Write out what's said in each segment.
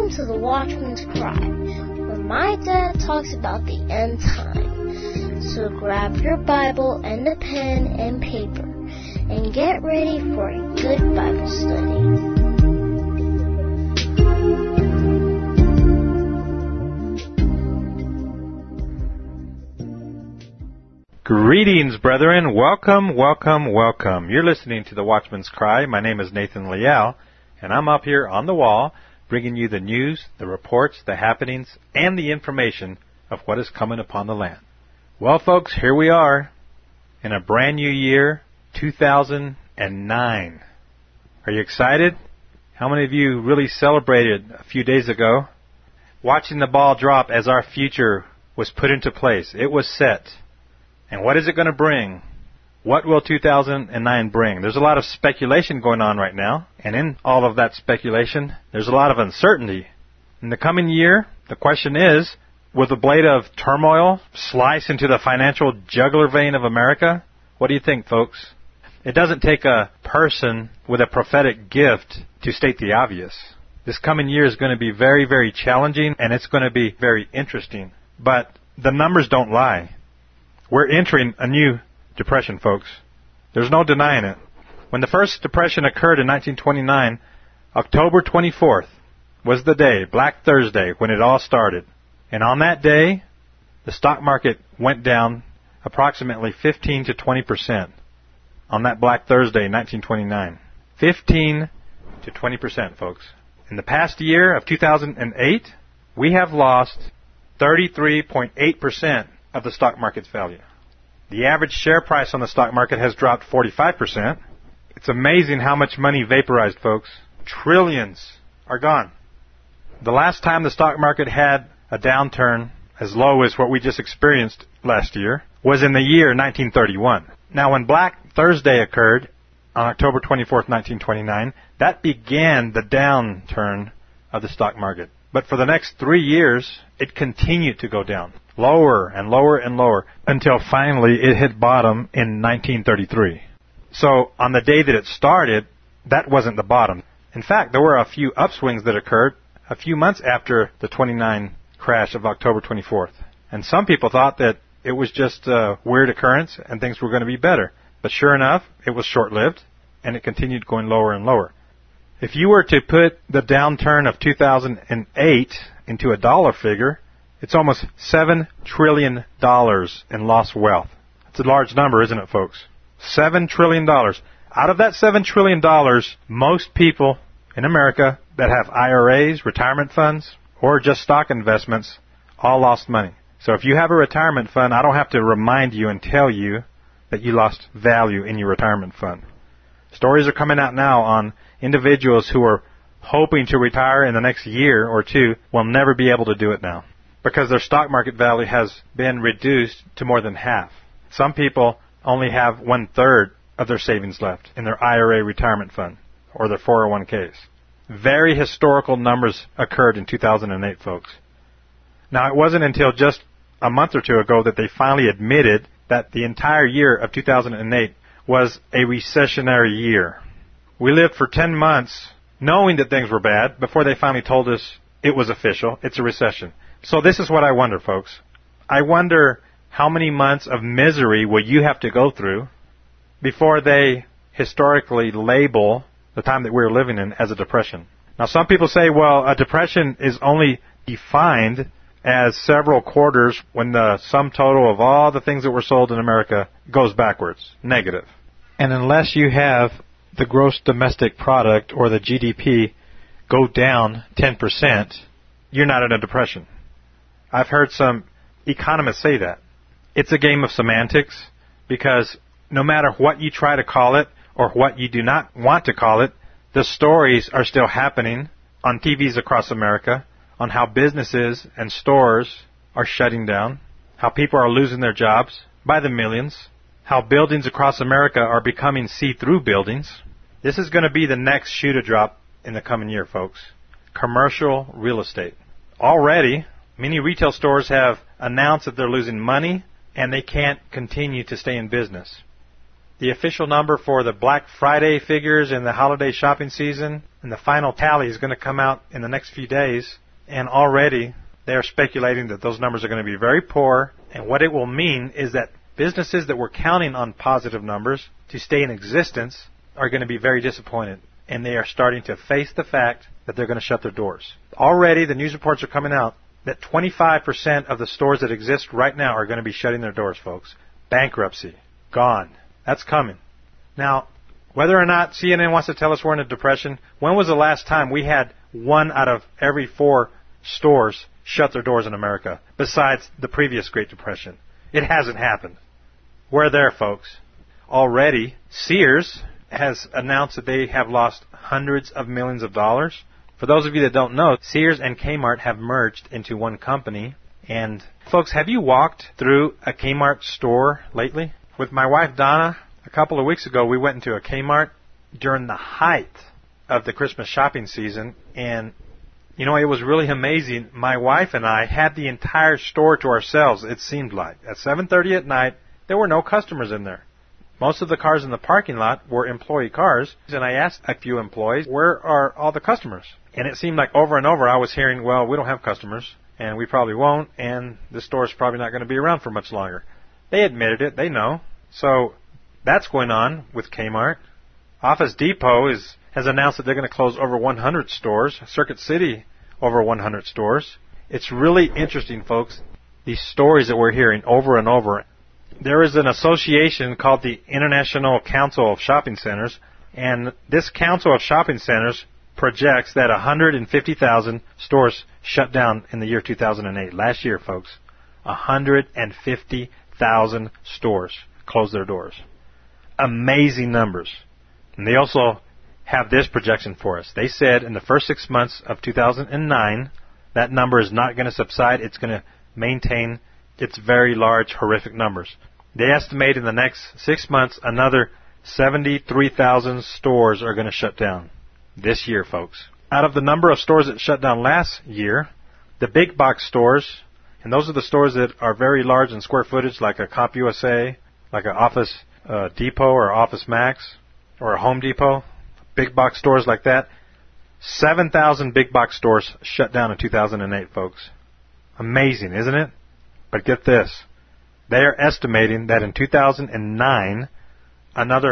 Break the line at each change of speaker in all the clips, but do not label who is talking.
Welcome to the Watchman's Cry, where my dad talks about the end time. So grab your Bible and a pen and paper, and get ready for a good Bible study.
Greetings, brethren. Welcome, welcome, welcome. You're listening to the Watchman's Cry. My name is Nathan Leal, and I'm up here on the wall bringing you the news, the reports, the happenings, and the information of what is coming upon the land. Well, folks, here we are in a brand new year, 2009. Are you excited? How many of you really celebrated a few days ago watching the ball drop as our future was put into place? It was set. And what is it going to bring? What will 2009 bring? There's a lot of speculation going on right now. And in all of that speculation, there's a lot of uncertainty. In the coming year, the question is, will the blade of turmoil slice into the financial jugular vein of America? What do you think, folks? It doesn't take a person with a prophetic gift to state the obvious. This coming year is going to be very, very challenging, and it's going to be very interesting. But the numbers don't lie. We're entering a new depression, folks. There's no denying it. When the first depression occurred in 1929, October 24th was the day, Black Thursday, when it all started. And on that day, the stock market went down approximately 15 to 20% on that Black Thursday in 1929. 15 to 20%, folks. In the past year of 2008, we have lost 33.8% of the stock market's value. The average share price on the stock market has dropped 45%. It's amazing how much money vaporized, folks. Trillions are gone. The last time the stock market had a downturn as low as what we just experienced last year was in the year 1931. Now, when Black Thursday occurred on October 24th, 1929, that began the downturn of the stock market. But for the next 3 years, it continued to go down, lower and lower and lower, until finally it hit bottom in 1933. So on the day that it started, that wasn't the bottom. In fact, there were a few upswings that occurred a few months after the 29 crash of October 24th. And some people thought that it was just a weird occurrence and things were going to be better. But sure enough, it was short-lived, and it continued going lower and lower. If you were to put the downturn of 2008 into a dollar figure, it's almost $7 trillion in lost wealth. It's a large number, isn't it, folks? $7 trillion. Out of that $7 trillion, most people in America that have IRAs, retirement funds, or just stock investments, all lost money. So if you have a retirement fund, I don't have to remind you and tell you that you lost value in your retirement fund. Stories are coming out now on individuals who are hoping to retire in the next year or two will never be able to do it now because their stock market value has been reduced to more than half. Some people only have 1/3 of their savings left in their IRA retirement fund or their 401ks. Very historical numbers occurred in 2008, folks. Now, it wasn't until just a month or two ago that they finally admitted that the entire year of 2008 was a recessionary year. We lived for 10 months knowing that things were bad before they finally told us it was official. It's a recession. So this is what I wonder, folks. I wonder how many months of misery will you have to go through before they historically label the time that we're living in as a depression. Now, some people say, well, a depression is only defined as several quarters when the sum total of all the things that were sold in America goes backwards, negative. And unless you have the gross domestic product or the GDP go down 10%, you're not in a depression. I've heard some economists say that. It's a game of semantics because no matter what you try to call it or what you do not want to call it, the stories are still happening on TVs across America on how businesses and stores are shutting down, how people are losing their jobs by the millions, how buildings across America are becoming see-through buildings. This is going to be the next shoe to drop in the coming year, folks. Commercial real estate. Already, many retail stores have announced that they're losing money and they can't continue to stay in business. the official number for the Black Friday figures in the holiday shopping season, and the final tally is going to come out in the next few days, and already they are speculating that those numbers are going to be very poor, and what it will mean is that businesses that were counting on positive numbers to stay in existence are going to be very disappointed, and they are starting to face the fact that they're going to shut their doors. Already the news reports are coming out that 25% of the stores that exist right now are going to be shutting their doors, folks. Bankruptcy. Gone. That's coming. Now, whether or not CNN wants to tell us we're in a depression, when was the last time we had 1 out of every 4 stores shut their doors in America, besides the previous Great Depression? It hasn't happened. We're there, folks. Already, Sears has announced that they have lost hundreds of millions of dollars. For those of you that don't know, Sears and Kmart have merged into one company. And, folks, have you walked through a Kmart store lately? With my wife, Donna, a couple of weeks ago, we went into a Kmart during the height of the Christmas shopping season. And, you know, it was really amazing. My wife and I had the entire store to ourselves, it seemed like. At 7:30 at night, there were no customers in there. Most of the cars in the parking lot were employee cars, and I asked a few employees, where are all the customers? And it seemed like over and over I was hearing, well, we don't have customers, and we probably won't, and this store is probably not going to be around for much longer. They admitted it. They know. So that's going on with Kmart. Office Depot has announced that they're going to close over 100 stores. Circuit City, over 100 stores. It's really interesting, folks, these stories that we're hearing over and over. There is an association called the International Council of Shopping Centers, and this Council of Shopping Centers projects that 150,000 stores shut down in the year 2008. Last year, folks, 150,000 stores closed their doors. Amazing numbers. And they also have this projection for us. They said in the first 6 months of 2009, that number is not going to subside. It's going to maintain its very large, horrific numbers. They estimate in the next 6 months another 73,000 stores are going to shut down this year, folks. Out of the number of stores that shut down last year, the big box stores, and those are the stores that are very large in square footage, like a CompUSA, like an Office Depot or Office Max or a Home Depot, big box stores like that, 7,000 big box stores shut down in 2008, folks. Amazing, isn't it? But get this. They are estimating that in 2009, another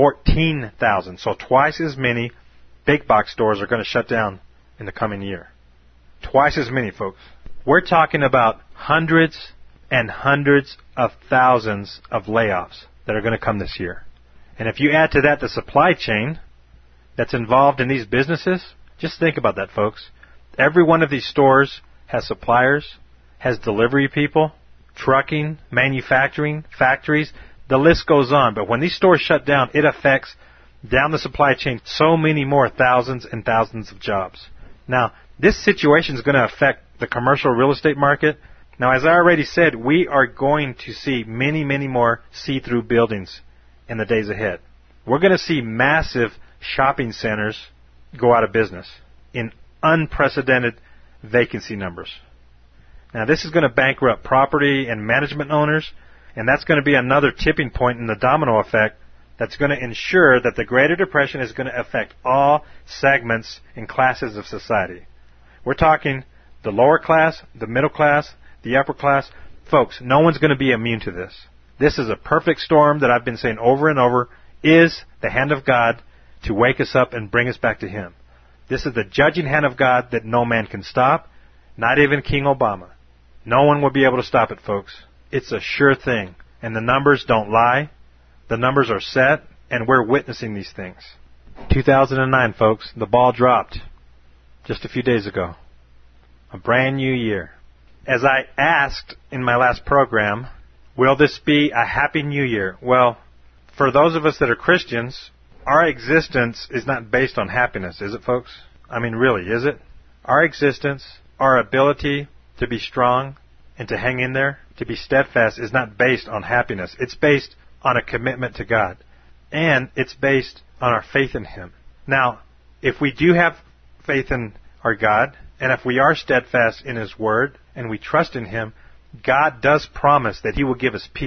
14,000, so twice as many big box stores are going to shut down in the coming year. Twice as many, folks. We're talking about hundreds and hundreds of thousands of layoffs that are going to come this year. And if you add to that the supply chain that's involved in these businesses, just think about that, folks. Every one of these stores has suppliers, has delivery people, trucking, manufacturing, factories. The list goes on. But when these stores shut down, it affects down the supply chain so many more thousands and thousands of jobs. Now, this situation is going to affect the commercial real estate market. Now, as I already said, we are going to see many, many more see-through buildings in the days ahead. We're going to see massive shopping centers go out of business in unprecedented vacancy numbers. Now, this is going to bankrupt property and management owners, and that's going to be another tipping point in the domino effect that's going to ensure that the Greater Depression is going to affect all segments and classes of society. We're talking the lower class, the middle class, the upper class. Folks, no one's going to be immune to this. This is a perfect storm that I've been saying over and over is the hand of God to wake us up and bring us back to Him. This is the judging hand of God that no man can stop, not even King Obama. No one will be able to stop it, folks. It's a sure thing. And the numbers don't lie. The numbers are set, and we're witnessing these things. 2009, folks, the ball dropped just a few days ago. A brand new year. As I asked in my last program, will this be a happy new year? Well, for those of us that are Christians, our existence is not based on happiness, is it, folks? I mean, really, is it? Our existence, our ability to be strong and to hang in there, to be steadfast, is not based on happiness. It's based on a commitment to God. And it's based on our faith in Him. Now, if we do have faith in our God, and if we are steadfast in His Word, and we trust in Him, God does promise that He will give us peace.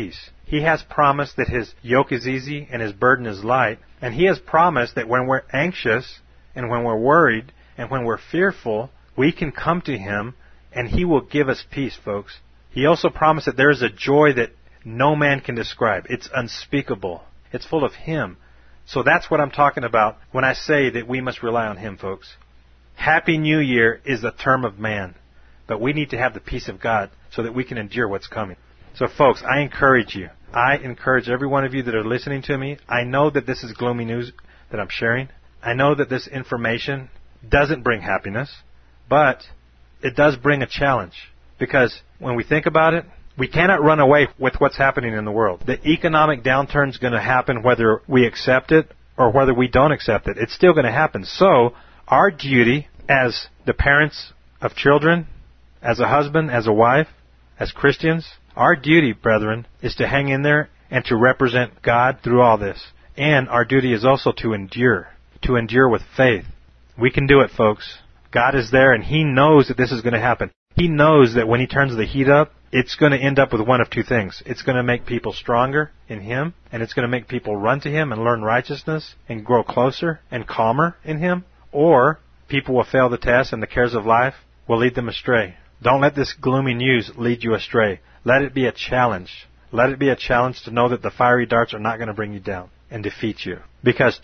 He has promised that His yoke is easy and His burden is light. And He has promised that when we're anxious and when we're worried and when we're fearful, we can come to Him and He will give us peace, folks. He also promised that there is a joy that no man can describe. It's unspeakable. It's full of Him. So that's what I'm talking about when I say that we must rely on Him, folks. Happy New Year is a term of man, but we need to have the peace of God so that we can endure what's coming. So, folks, I encourage you. I encourage every one of you that are listening to me. I know that this is gloomy news that I'm sharing. I know that this information doesn't bring happiness, but it does bring a challenge. Because when we think about it, we cannot run away with what's happening in the world. The economic downturn is going to happen whether we accept it or whether we don't accept it. It's still going to happen. So, our duty as the parents of children, as a husband, as a wife, as Christians, our duty, brethren, is to hang in there and to represent God through all this. And our duty is also to endure with faith. We can do it, folks. God is there and He knows that this is going to happen. He knows that when He turns the heat up, it's going to end up with one of two things. It's going to make people stronger in Him, and it's going to make people run to Him and learn righteousness and grow closer and calmer in Him, or people will fail the test and the cares of life will lead them astray. Don't let this gloomy news lead you astray. Let it be a challenge. Let it be a challenge to know that the fiery darts are not going to bring you down and defeat you. Because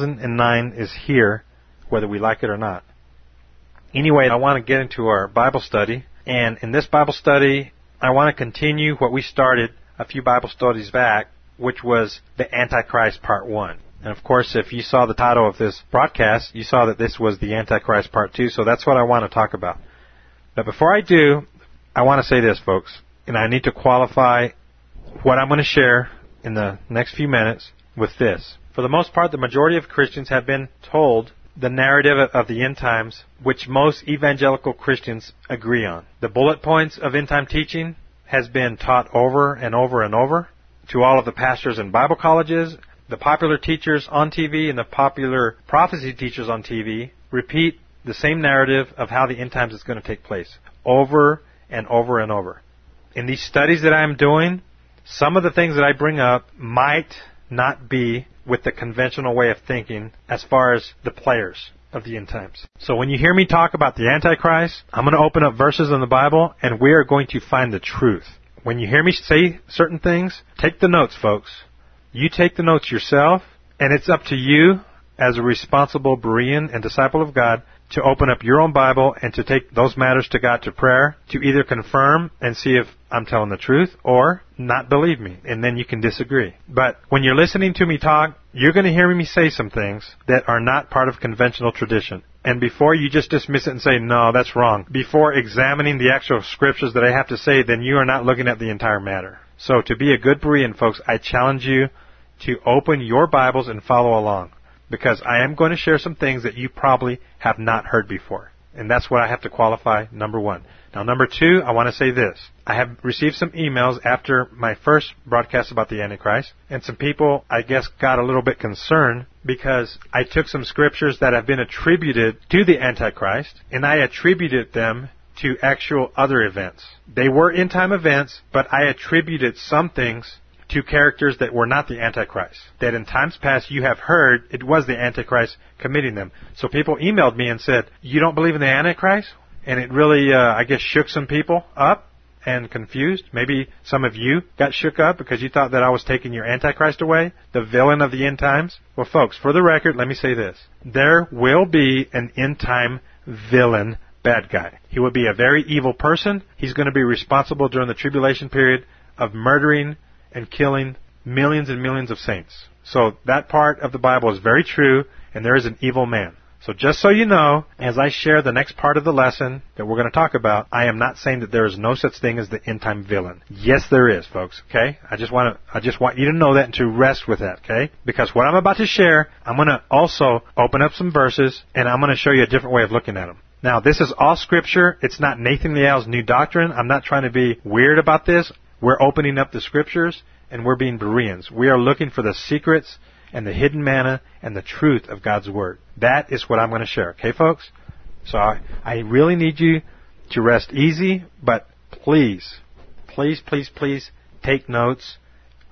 2009 is here, whether we like it or not. Anyway, I want to get into our Bible study. And in this Bible study, I want to continue what we started a few Bible studies back, which was the Antichrist Part 1. And of course, if you saw the title of this broadcast, you saw that this was the Antichrist Part 2. So that's what I want to talk about. But before I do, I want to say this, folks. And I need to qualify what I'm going to share in the next few minutes with this. For the most part, the majority of Christians have been told the narrative of the end times, which most evangelical Christians agree on. The bullet points of end time teaching has been taught over and over and over to all of the pastors in Bible colleges. The popular teachers on TV and the popular prophecy teachers on TV repeat the same narrative of how the end times is going to take place over and over and over. In these studies that I'm doing, some of the things that I bring up might not be with the conventional way of thinking as far as the players of the end times. So when you hear me talk about the Antichrist, I'm going to open up verses in the Bible and we are going to find the truth. When you hear me say certain things, take the notes, folks. You take the notes yourself, and it's up to you as a responsible Berean and disciple of God to open up your own Bible and to take those matters to God to prayer, to either confirm and see if I'm telling the truth or not believe me, and then you can disagree. But when you're listening to me talk, you're going to hear me say some things that are not part of conventional tradition. And before you just dismiss it and say, no, that's wrong, before examining the actual scriptures that I have to say, then you are not looking at the entire matter. So to be a good Berean, folks, I challenge you to open your Bibles and follow along. Because I am going to share some things that you probably have not heard before. And that's what I have to qualify, number one. Now, number two, I want to say this. I have received some emails after my first broadcast about the Antichrist, and some people, I guess, got a little bit concerned because I took some scriptures that have been attributed to the Antichrist, and I attributed them to actual other events. They were end-time events, but I attributed some things to characters that were not the Antichrist, that in times past you have heard it was the Antichrist committing them. So people emailed me and said, you don't believe in the Antichrist? And it really, I guess, shook some people up and confused. Maybe some of you got shook up because you thought that I was taking your Antichrist away, the villain of the end times. Well, folks, for the record, let me say this. There will be an end time villain, bad guy. He will be a very evil person. He's going to be responsible during the tribulation period of murdering and killing millions and millions of saints. So that part of the Bible is very true, and there is an evil man. So just so you know, as I share the next part of the lesson that we're going to talk about, I am not saying that there is no such thing as the end-time villain. Yes, there is, folks, okay? I just want you to know that and to rest with that, okay? Because what I'm about to share, I'm going to also open up some verses, and I'm going to show you a different way of looking at them. Now, this is all Scripture. It's not Nathan Liao's new doctrine. I'm not trying to be weird about this. We're opening up the Scriptures, and we're being Bereans. We are looking for the secrets and the hidden manna and the truth of God's Word. That is what I'm going to share. Okay, folks? So I really need you to rest easy, but please, please, please, please take notes.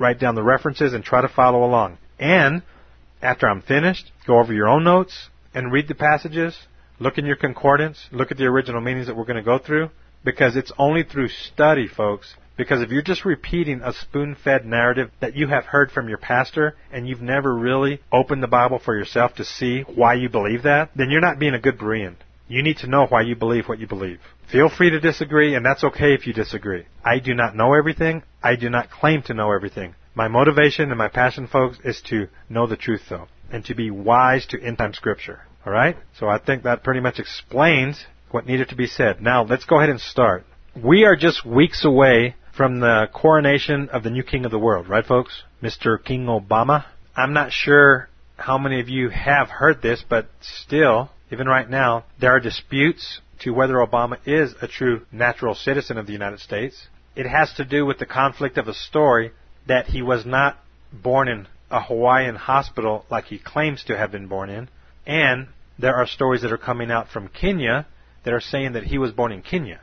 write down the references, and try to follow along. And after I'm finished, go over your own notes and read the passages, look in your concordance, look at the original meanings that we're going to go through, because it's only through study, folks. Because if you're just repeating a spoon-fed narrative that you have heard from your pastor and you've never really opened the Bible for yourself to see why you believe that, then you're not being a good Berean. You need to know why you believe what you believe. Feel free to disagree, and that's okay if you disagree. I do not know everything. I do not claim to know everything. My motivation and my passion, folks, is to know the truth, though, and to be wise to end-time Scripture. All right? So I think that pretty much explains what needed to be said. Now, let's go ahead and start. We are just weeks away from the coronation of the new king of the world, right, folks? Mr. King Obama. I'm not sure how many of you have heard this, but still, even right now, there are disputes to whether Obama is a true natural citizen of the United States. It has to do with the conflict of a story that he was not born in a Hawaiian hospital like he claims to have been born in, and there are stories that are coming out from Kenya that are saying that he was born in Kenya.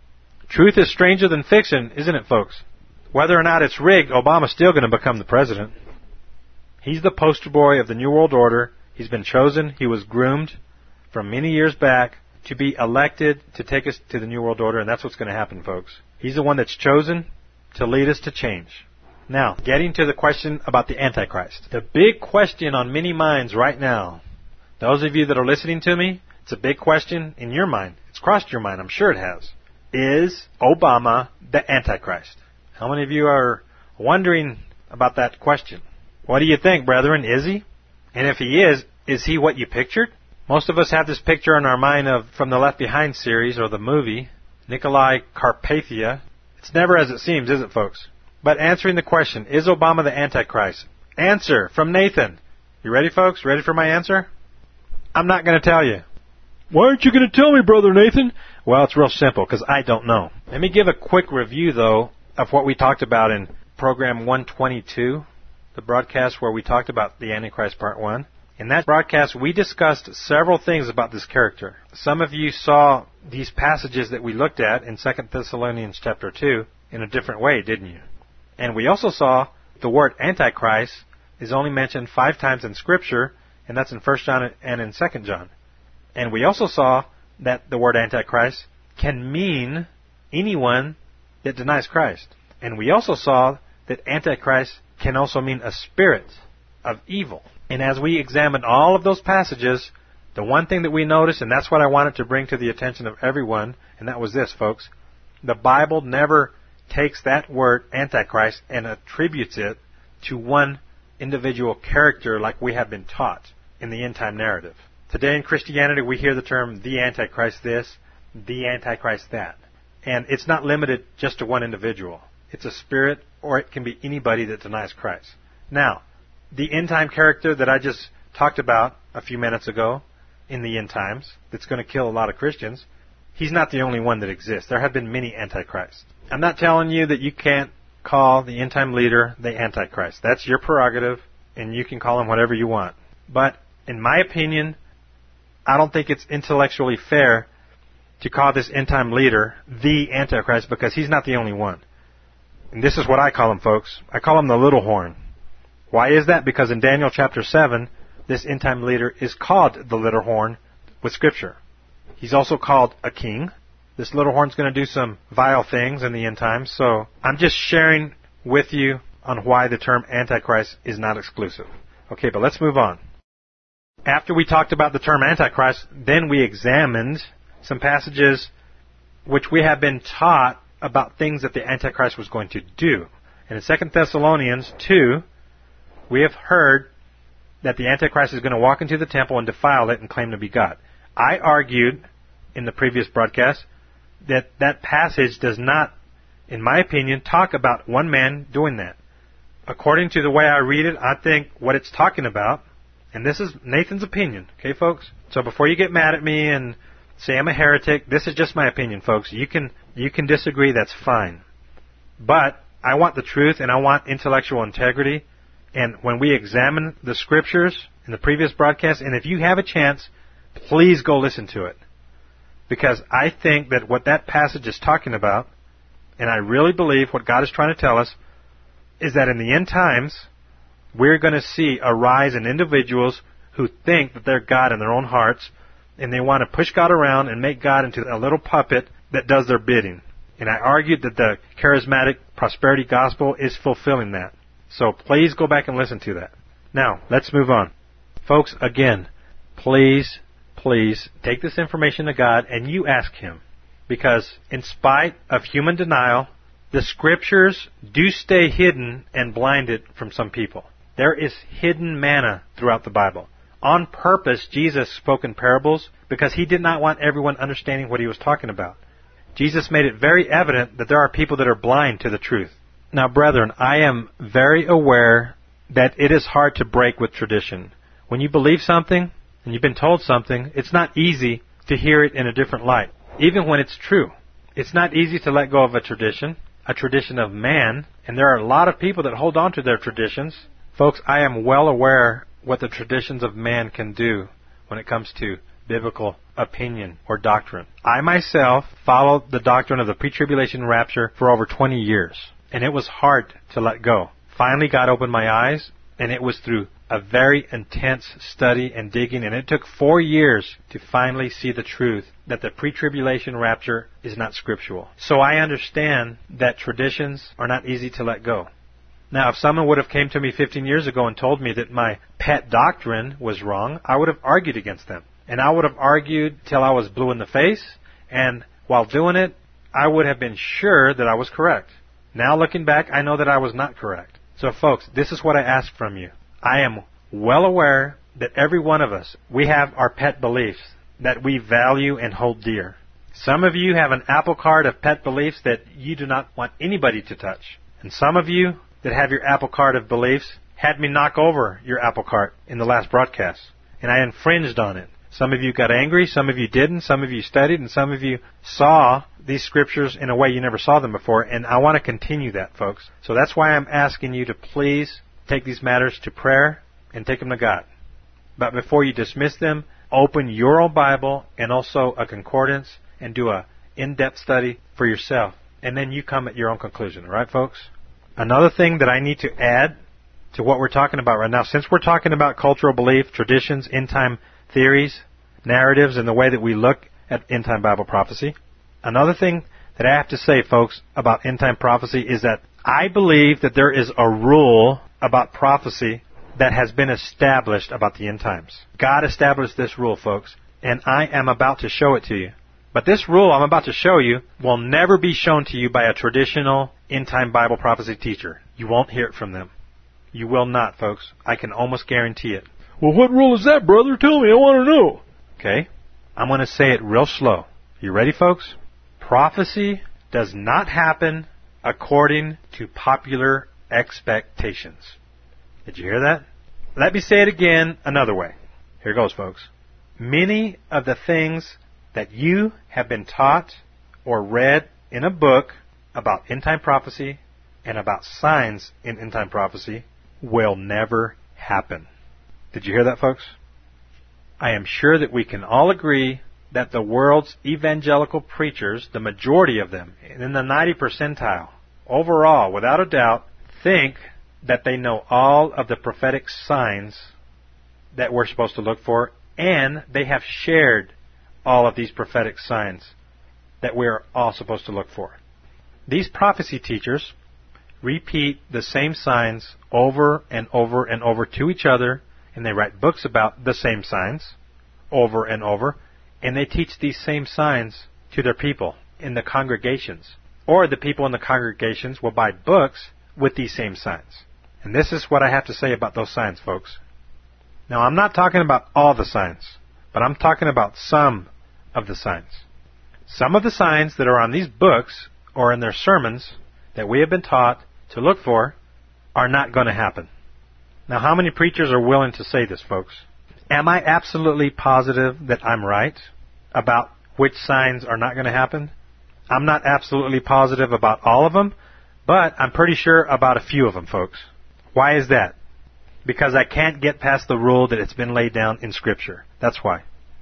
Truth is stranger than fiction, isn't it, folks? Whether or not it's rigged, Obama's still going to become the president. He's the poster boy of the New World Order. He's been chosen. He was groomed from many years back to be elected to take us to the New World Order, and that's what's going to happen, folks. He's the one that's chosen to lead us to change. Now, getting to the question about the Antichrist. The big question on many minds right now, those of you that are listening to me, it's a big question in your mind. It's crossed your mind. I'm sure it has. Is Obama the Antichrist? How many of you are wondering about that question? What do you think, brethren? Is he? And if he is he what you pictured? Most of us have this picture in our mind of from the Left Behind series or the movie, Nikolai Carpathia. It's never as it seems, is it, folks? But answering the question, is Obama the Antichrist? Answer from Nathan. You ready, folks? Ready for my answer? I'm not going to tell you. Why aren't you going to tell me, Brother Nathan? Well, it's real simple, because I don't know. Let me give a quick review, though, of what we talked about in program 122, the broadcast where we talked about the Antichrist Part 1. In that broadcast, we discussed several things about this character. Some of you saw these passages that we looked at in 2 Thessalonians chapter 2 in a different way, didn't you? And we also saw the word Antichrist is only mentioned 5 times in Scripture, and that's in 1 John and in 2 John. And we also saw that the word Antichrist can mean anyone that denies Christ. And we also saw that Antichrist can also mean a spirit of evil. And as we examined all of those passages, the one thing that we noticed, and that's what I wanted to bring to the attention of everyone, and that was this, folks. The Bible never takes that word Antichrist and attributes it to one individual character like we have been taught in the end-time narrative. Today in Christianity, we hear the term the Antichrist this, the Antichrist that. And it's not limited just to one individual. It's a spirit, or it can be anybody that denies Christ. Now, the end-time character that I just talked about a few minutes ago in the end times, that's going to kill a lot of Christians, he's not the only one that exists. There have been many Antichrists. I'm not telling you that you can't call the end-time leader the Antichrist. That's your prerogative, and you can call him whatever you want. But in my opinion, I don't think it's intellectually fair to call this end-time leader the Antichrist, because he's not the only one. And this is what I call him, folks. I call him the little horn. Why is that? Because in Daniel chapter 7, this end-time leader is called the little horn with Scripture. He's also called a king. This little horn's going to do some vile things in the end times. So I'm just sharing with you on why the term Antichrist is not exclusive. Okay, but let's move on. After we talked about the term Antichrist, then we examined some passages which we have been taught about things that the Antichrist was going to do. And in 2 Thessalonians 2, we have heard that the Antichrist is going to walk into the temple and defile it and claim to be God. I argued in the previous broadcast that that passage does not, in my opinion, talk about one man doing that. According to the way I read it, I think what it's talking about, and this is Nathan's opinion, okay, folks? So before you get mad at me and say I'm a heretic, this is just my opinion, folks. You can disagree, that's fine. But I want the truth and I want intellectual integrity. And when we examine the Scriptures in the previous broadcast, and if you have a chance, please go listen to it. Because I think that what that passage is talking about, and I really believe what God is trying to tell us, is that in the end times, we're going to see a rise in individuals who think that they're God in their own hearts, and they want to push God around and make God into a little puppet that does their bidding. And I argued that the charismatic prosperity gospel is fulfilling that. So please go back and listen to that. Now, let's move on. Folks, again, please take this information to God and you ask Him. Because in spite of human denial, the Scriptures do stay hidden and blinded from some people. There is hidden manna throughout the Bible. On purpose, Jesus spoke in parables because He did not want everyone understanding what He was talking about. Jesus made it very evident that there are people that are blind to the truth. Now, brethren, I am very aware that it is hard to break with tradition. When you believe something and you've been told something, it's not easy to hear it in a different light, even when it's true. It's not easy to let go of a tradition of man, and there are a lot of people that hold on to their traditions. Folks, I am well aware what the traditions of man can do when it comes to biblical opinion or doctrine. I myself followed the doctrine of the pre-tribulation rapture for over 20 years, and it was hard to let go. Finally, God opened my eyes, and it was through a very intense study and digging, and it took 4 years to finally see the truth that the pre-tribulation rapture is not scriptural. So I understand that traditions are not easy to let go. Now, if someone would have came to me 15 years ago and told me that my pet doctrine was wrong, I would have argued against them. And I would have argued till I was blue in the face, and while doing it, I would have been sure that I was correct. Now, looking back, I know that I was not correct. So, folks, this is what I ask from you. I am well aware that every one of us, we have our pet beliefs that we value and hold dear. Some of you have an apple cart of pet beliefs that you do not want anybody to touch. And some of you that have your apple cart of beliefs had me knock over your apple cart in the last broadcast, and I infringed on it. Some of you got angry, some of you didn't, some of you studied, and some of you saw these scriptures in a way you never saw them before, and I want to continue that, folks. So that's why I'm asking you to please take these matters to prayer and take them to God. But before you dismiss them, open your own Bible and also a concordance and do a in-depth study for yourself, and then you come at your own conclusion, all right, folks? Another thing that I need to add to what we're talking about right now, since we're talking about cultural belief, traditions, end-time theories, narratives, and the way that we look at end-time Bible prophecy, another thing that I have to say, folks, about end-time prophecy is that I believe that there is a rule about prophecy that has been established about the end times. God established this rule, folks, and I am about to show it to you. But this rule I'm about to show you will never be shown to you by a traditional end-time Bible prophecy teacher. You won't hear it from them. You will not, folks. I can almost guarantee it.
Well, what rule is that, brother? Tell me. I want to know.
Okay? I'm going to say it real slow. You ready, folks? Prophecy does not happen according to popular expectations. Did you hear that? Let me say it again another way. Here goes, folks. Many of the things that you have been taught or read in a book about end-time prophecy and about signs in end-time prophecy will never happen. Did you hear that, folks? I am sure that we can all agree that the world's evangelical preachers, the majority of them, in the 90 percentile, overall, without a doubt, think that they know all of the prophetic signs that we're supposed to look for, and they have shared all of these prophetic signs that we're all supposed to look for. These prophecy teachers repeat the same signs over and over and over to each other, and they write books about the same signs over and over, and they teach these same signs to their people in the congregations. Or the people in the congregations will buy books with these same signs. And this is what I have to say about those signs, folks. Now, I'm not talking about all the signs, but I'm talking about some of the signs. Some of the signs that are on these books or in their sermons that we have been taught to look for are not going to happen. Now, how many preachers are willing to say this, folks? Am I absolutely positive that I'm right about which signs are not going to happen? I'm not absolutely positive about all of them, but I'm pretty sure about a few of them, folks. Why is that? Because I can't get past the rule that it's been laid down in Scripture. That's why.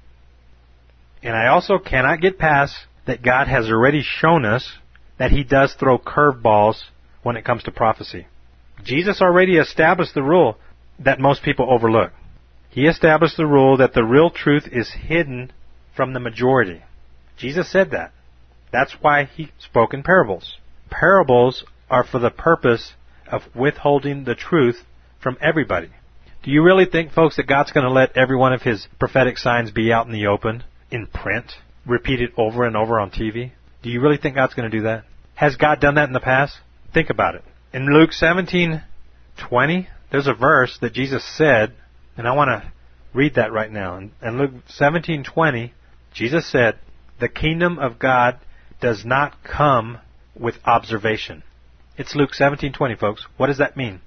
And I also cannot get past that God has already shown us that He does throw curveballs when it comes to prophecy. Jesus already established the rule that most people overlook. He established the rule that the real truth is hidden from the majority. Jesus said that. That's why he spoke in parables. Parables are for the purpose of withholding the truth from everybody. Do you really think, folks, that God's going to let every one of his prophetic signs be out in the open, in print, repeated over and over on TV? Do you really think God's going to do that? Has God done that in the past? Think about it. In Luke 17:20, there's a verse that Jesus said, and I want to read that right now. In Luke 17:20, Jesus said, "The kingdom of God does not come with observation." It's Luke 17:20, folks. What does that mean?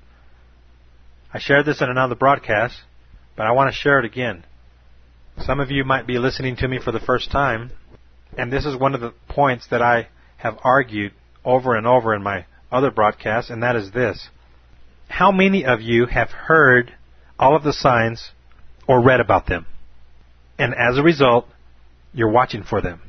I shared this in another broadcast, but I want to share it again. Some of you might be listening to me for the first time, and this is one of the points that I have argued over and over in my other broadcasts, and that is this. How many of you have heard all of the signs or read about them? And as a result, you're watching for them.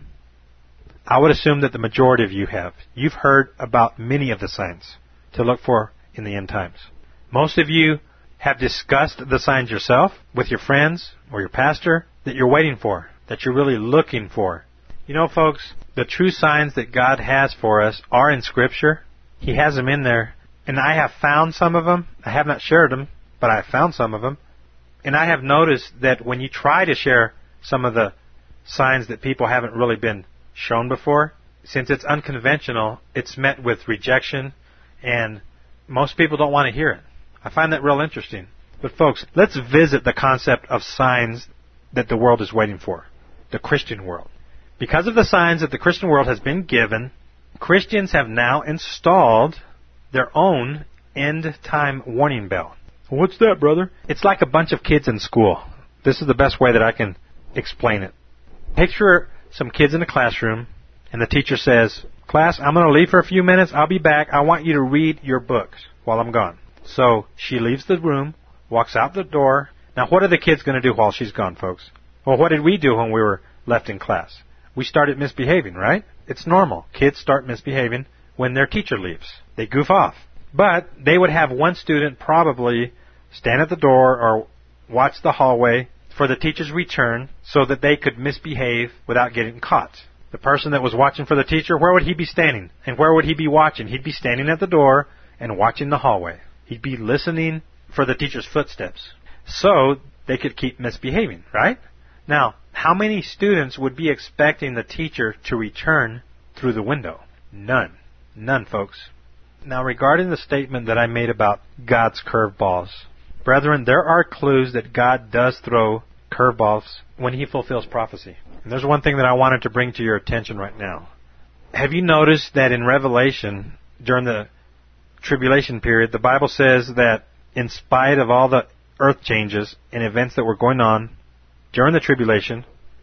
I would assume that the majority of you have. You've heard about many of the signs to look for in the end times. Most of you have discussed the signs yourself with your friends or your pastor that you're waiting for, that you're really looking for. You know, folks, the true signs that God has for us are in Scripture. He has them in there. And I have found some of them. I have not shared them, but I have found some of them. And I have noticed that when you try to share some of the signs that people haven't really been shown before, since it's unconventional, it's met with rejection, and most people don't want to hear it. I find that real interesting. But folks, let's visit the concept of signs that the world is waiting for, the Christian world. Because of the signs that the Christian world has been given, Christians have now installed their own end-time warning bell.
What's that, brother?
It's like a bunch of kids in school. This is the best way that I can explain it. Picture some kids in a classroom, and the teacher says, "Class, I'm going to leave for a few minutes. I'll be back. I want you to read your books while I'm gone." So she leaves the room, walks out the door. Now, what are the kids going to do while she's gone, folks? Well, what did we do when we were left in class? We started misbehaving, right? It's normal. Kids start misbehaving when their teacher leaves. They goof off. But they would have one student probably stand at the door or watch the hallway for the teacher's return so that they could misbehave without getting caught. The person that was watching for the teacher, where would he be standing? And where would he be watching? He'd be standing at the door and watching the hallway. He'd be listening for the teacher's footsteps so they could keep misbehaving, right? Now, how many students would be expecting the teacher to return through the window? None. None, folks. Now, regarding the statement that I made about God's curveballs, brethren, there are clues that God does throw curveballs when He fulfills prophecy. And there's one thing that I wanted to bring to your attention right now. Have you noticed that in Revelation, during the tribulation period, the Bible says that in spite of all the earth changes and events that were going on during the tribulation,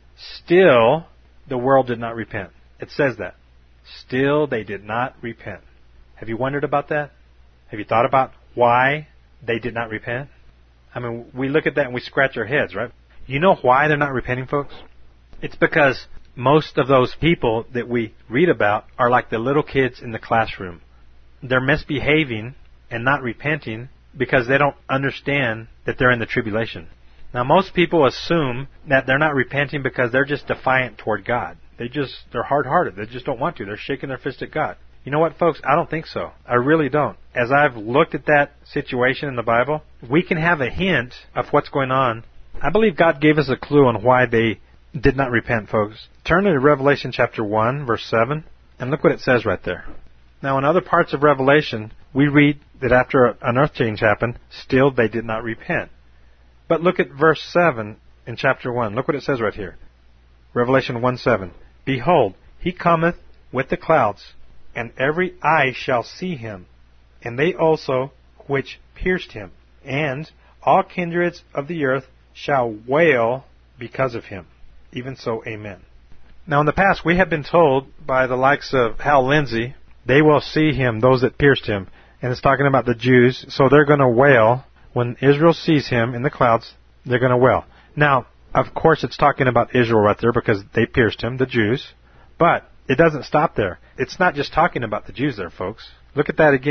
still the world did not repent. It says that. Still they did not repent. Have you wondered about that? Have you thought about why they did not repent? I mean, we look at that and we scratch our heads, right? You know why they're not repenting, folks? It's because most of those people that we read about are like the little kids in the classroom. They're misbehaving and not repenting because they don't understand that they're in the tribulation. Now, most people assume that they're not repenting because they're just defiant toward God. They're hard-hearted. They just don't want to. They're shaking their fist at God. You know what, folks? I don't think so. I really don't. As I've looked at that situation in the Bible, we can have a hint of what's going on. I believe God gave us a clue on why they did not repent, folks. Turn to Revelation chapter 1, verse 7, and look what it says right there. Now, in other parts of Revelation, we read that after an earth change happened, still they did not repent. But look at verse 7 in chapter 1. Look what it says right here. Revelation 1:7. Behold, he cometh with the clouds, and every eye shall see him, and they also which pierced him, and all kindreds of the earth shall wail because of him. Even so, amen. Now, in the past, we have been told by the likes of Hal Lindsey, they will see him, those that pierced him. And it's talking about the Jews, so they're going to wail. When Israel sees him in the clouds, they're going to wail. Now, of course, it's talking about Israel right there because they pierced him, the Jews. But it doesn't stop there. It's not just talking about the Jews there, folks. Look at that again.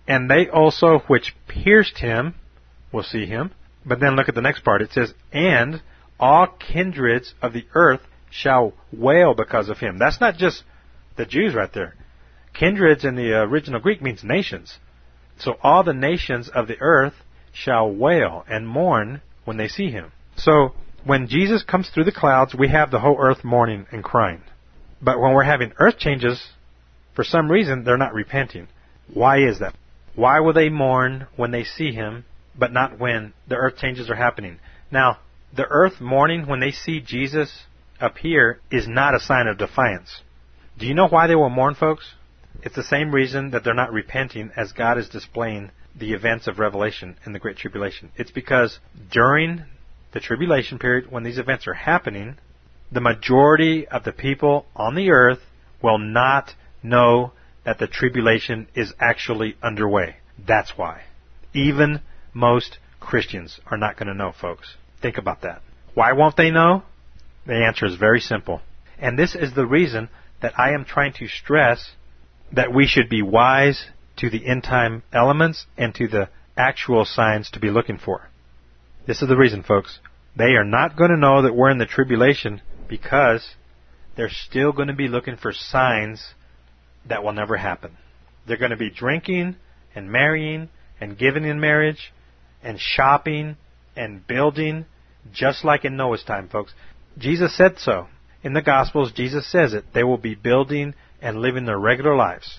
And they also which pierced him will see him. But then look at the next part. It says, and all kindreds of the earth shall wail because of him. That's not just the Jews right there. Kindreds in the original Greek means nations. So all the nations of the earth shall wail and mourn when they see him. So when Jesus comes through the clouds, we have the whole earth mourning and crying. But when we're having earth changes, for some reason, they're not repenting. Why is that? Why will they mourn when they see him, but not when the earth changes are happening? Now, the earth mourning when they see Jesus appear is not a sign of defiance. Do you know why they will mourn, folks? It's the same reason that they're not repenting as God is displaying the events of Revelation in the Great Tribulation. It's because during the tribulation period, when these events are happening, the majority of the people on the earth will not know that the tribulation is actually underway. That's why. Even most Christians are not going to know, folks. Think about that. Why won't they know? The answer is very simple. And this is the reason that I am trying to stress that we should be wise to the end time elements and to the actual signs to be looking for. This is the reason, folks. They are not going to know that we're in the tribulation because they're still going to be looking for signs that will never happen. They're going to be drinking and marrying and giving in marriage and shopping and building just like in Noah's time, folks. Jesus said so. In the Gospels, Jesus says it. They will be building and living their regular lives.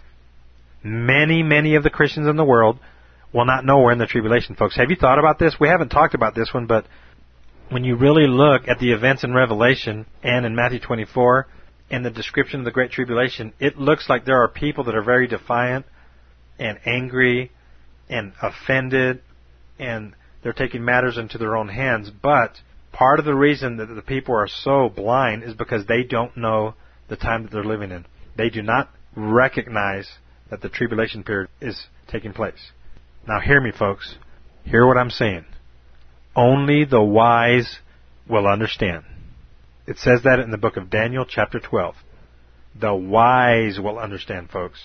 Many of the Christians in the world will not know we're in the tribulation, folks. Have you thought about this? We haven't talked about this one, but when you really look at the events in Revelation and in Matthew 24 and the description of the Great Tribulation, it looks like there are people that are very defiant and angry and offended, and they're taking matters into their own hands. But part of the reason that the people are so blind is because they don't know the time that they're living in. They do not recognize that the tribulation period is taking place. Now hear me, folks. Hear what I'm saying. Only the wise will understand. It says that in the book of Daniel, chapter 12. The wise will understand, folks.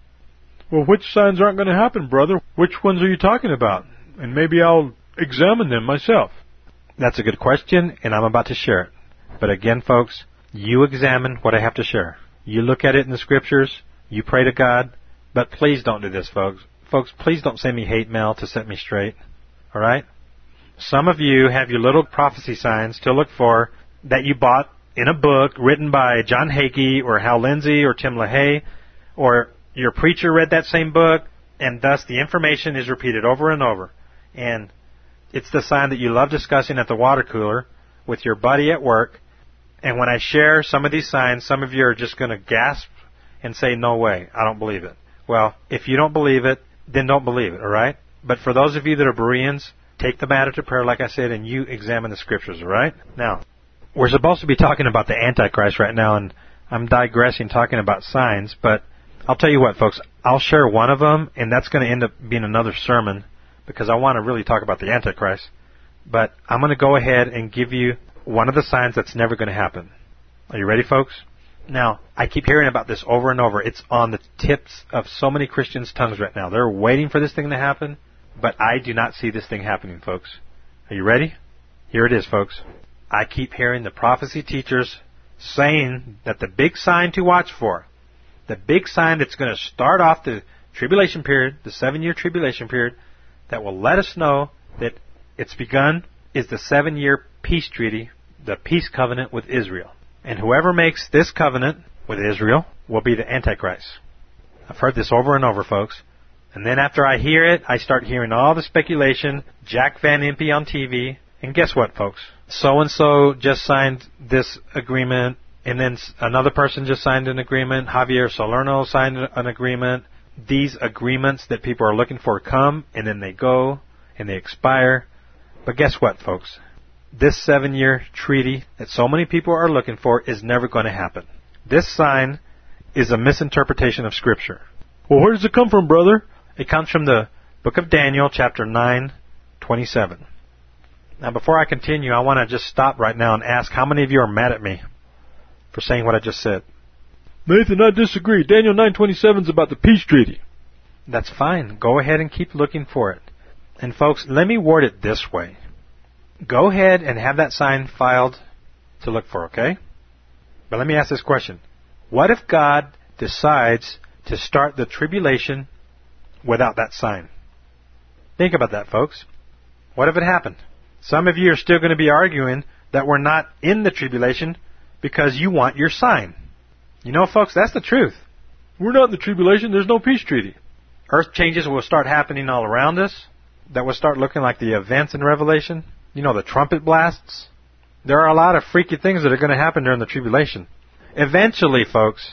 Well, which signs aren't going to happen, brother? Which ones are you talking about? And maybe I'll examine them myself.
That's a good question, and I'm about to share it. But again, folks, you examine what I have to share. You look at it in the Scriptures. You pray to God. But please don't do this, folks. Folks, please don't send me hate mail to set me straight. All right? Some of you have your little prophecy signs to look for that you bought in a book written by John Hagee or Hal Lindsey or Tim LaHaye, or your preacher read that same book, and thus the information is repeated over and over. And it's the sign that you love discussing at the water cooler with your buddy at work. And when I share some of these signs, some of you are just going to gasp and say, no way, I don't believe it. Well, if you don't believe it, then don't believe it, all right? But for those of you that are Bereans, take the matter to prayer, like I said, and you examine the Scriptures, all right? Now, we're supposed to be talking about the Antichrist right now, and I'm digressing talking about signs, but I'll tell you what, folks, I'll share one of them, and that's going to end up being another sermon, because I want to really talk about the Antichrist. But I'm going to go ahead and give you one of the signs that's never going to happen. Are you ready, folks? Now, I keep hearing about this over and over. It's on the tips of so many Christians' tongues right now. They're waiting for this thing to happen, but I do not see this thing happening, folks. Are you ready? Here it is, folks. I keep hearing the prophecy teachers saying that the big sign to watch for, the big sign that's going to start off the tribulation period, the 7-year tribulation period, that will let us know that it's begun, is the 7-year peace treaty, the peace covenant with Israel. And whoever makes this covenant with Israel will be the Antichrist. I've heard this over and over, folks. And then after I hear it, I start hearing all the speculation, Jack Van Impe on TV. And guess what, folks? So-and-so just signed this agreement, and then another person just signed an agreement. Javier Salerno signed an agreement. These agreements that people are looking for come, and then they go, and they expire. But guess what, folks? This 7-year treaty that so many people are looking for is never going to happen. This sign is a misinterpretation of Scripture.
Well, where does it come from, brother?
It comes from the book of Daniel, chapter 9:27. Now, before I continue, I want to just stop right now and ask how many of you are mad at me for saying what I just said.
Nathan, I disagree. Daniel 9:27 is about the peace treaty.
That's fine. Go ahead and keep looking for it. And folks, let me word it this way. Go ahead and have that sign filed to look for, okay? But let me ask this question. What if God decides to start the tribulation without that sign? Think about that, folks. What if it happened? Some of you are still going to be arguing that we're not in the tribulation because you want your sign. You know, folks, that's the truth.
We're not in the tribulation. There's no peace treaty.
Earth changes will start happening all around us. That will start looking like the events in Revelation. You know, the trumpet blasts. There are a lot of freaky things that are going to happen during the tribulation. Eventually, folks,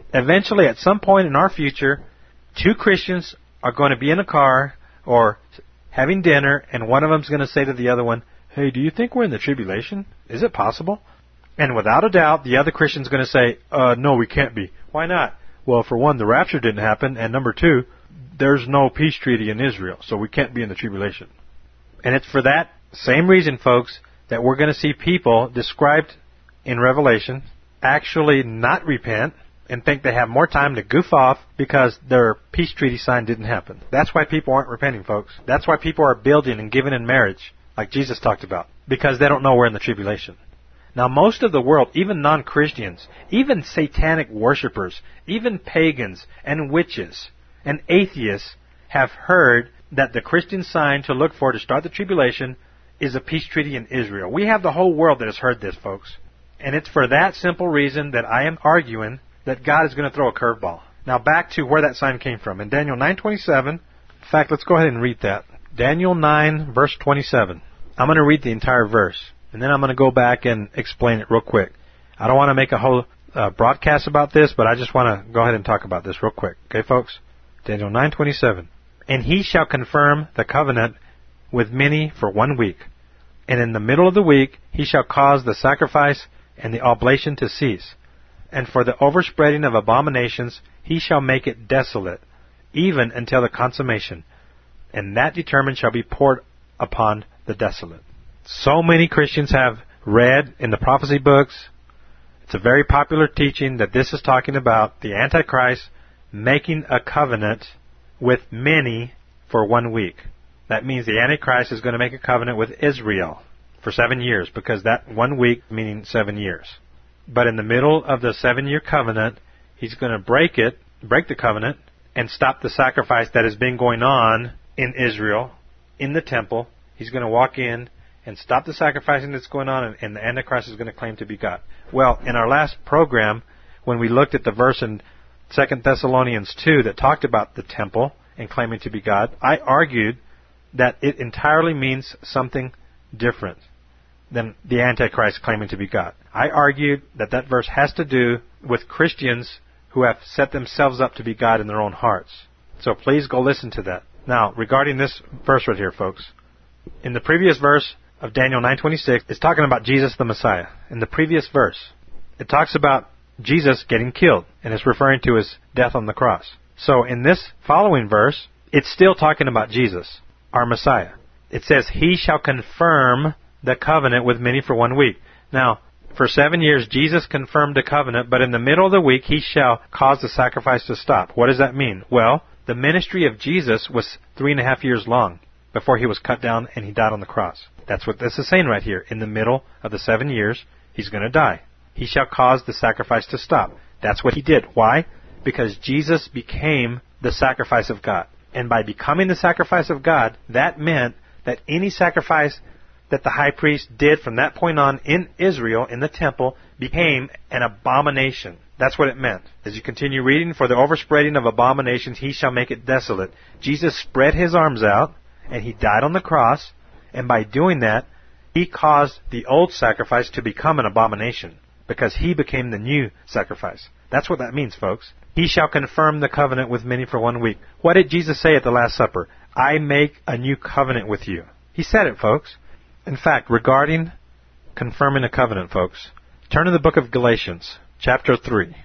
at some point in our future, two Christians are going to be in a car or having dinner, and one of them's going to say to the other one, "Hey, do you think we're in the tribulation? Is it possible?" And without a doubt, the other Christian's going to say, "No, we can't be." Why not? Well, for one, the rapture didn't happen, and number two, there's no peace treaty in Israel, so we can't be in the tribulation. And it's for that same reason, folks, that we're going to see people described in Revelation actually not repent and think they have more time to goof off because their peace treaty sign didn't happen. That's why people aren't repenting, folks. That's why people are building and giving in marriage, like Jesus talked about, because they don't know we're in the tribulation. Now, most of the world, even non-Christians, even satanic worshipers, even pagans and witches and atheists have heard that the Christian sign to look for to start the tribulation is a peace treaty in Israel. We have the whole world that has heard this, folks. And it's for that simple reason that I am arguing that God is going to throw a curveball. Now back to where that sign came from. In Daniel 9:27, in fact, let's go ahead and read that. Daniel 9, verse 27. I'm going to read the entire verse, and then I'm going to go back and explain it real quick. I don't want to make a whole broadcast about this, but I just want to go ahead and talk about this real quick. Okay, folks? Daniel 9:27. And he shall confirm the covenant with many for 1 week. And in the middle of the week he shall cause the sacrifice and the oblation to cease. And for the overspreading of abominations he shall make it desolate, even until the consummation. And that determined shall be poured upon the desolate. So many Christians have read in the prophecy books. It's a very popular teaching that this is talking about the Antichrist making a covenant with many for 1 week. That means the Antichrist is going to make a covenant with Israel for 7 years, because that 1 week meaning 7 years. But in the middle of the 7-year covenant, he's going to break the covenant, and stop the sacrifice that has been going on in Israel, in the temple. He's going to walk in and stop the sacrificing that's going on, and the Antichrist is going to claim to be God. Well, in our last program, when we looked at the verse in 2 Thessalonians 2 that talked about the temple and claiming to be God, I argued that it entirely means something different than the Antichrist claiming to be God. I argued that that verse has to do with Christians who have set themselves up to be God in their own hearts. So please go listen to that. Now, regarding this verse right here, folks, in the previous verse of Daniel 9:26, it's talking about Jesus the Messiah. In the previous verse, it talks about Jesus getting killed, and it's referring to his death on the cross. So in this following verse, it's still talking about Jesus, our Messiah. It says, he shall confirm the covenant with many for 1 week. Now, for 7 years, Jesus confirmed the covenant, but in the middle of the week, he shall cause the sacrifice to stop. What does that mean? Well, the ministry of Jesus was 3.5 years long before he was cut down and he died on the cross. That's what this is saying right here. In the middle of the 7 years, he's going to die. He shall cause the sacrifice to stop. That's what he did. Why? Because Jesus became the sacrifice of God. And by becoming the sacrifice of God, that meant that any sacrifice that the high priest did from that point on in Israel, in the temple, became an abomination. That's what it meant. As you continue reading, for the overspreading of abominations, he shall make it desolate. Jesus spread his arms out, and he died on the cross, and by doing that, he caused the old sacrifice to become an abomination, because he became the new sacrifice. That's what that means, folks. He shall confirm the covenant with many for 1 week. What did Jesus say at the Last Supper? I make a new covenant with you. He said it, folks. In fact, regarding confirming a covenant, folks, turn to the book of Galatians, chapter 3,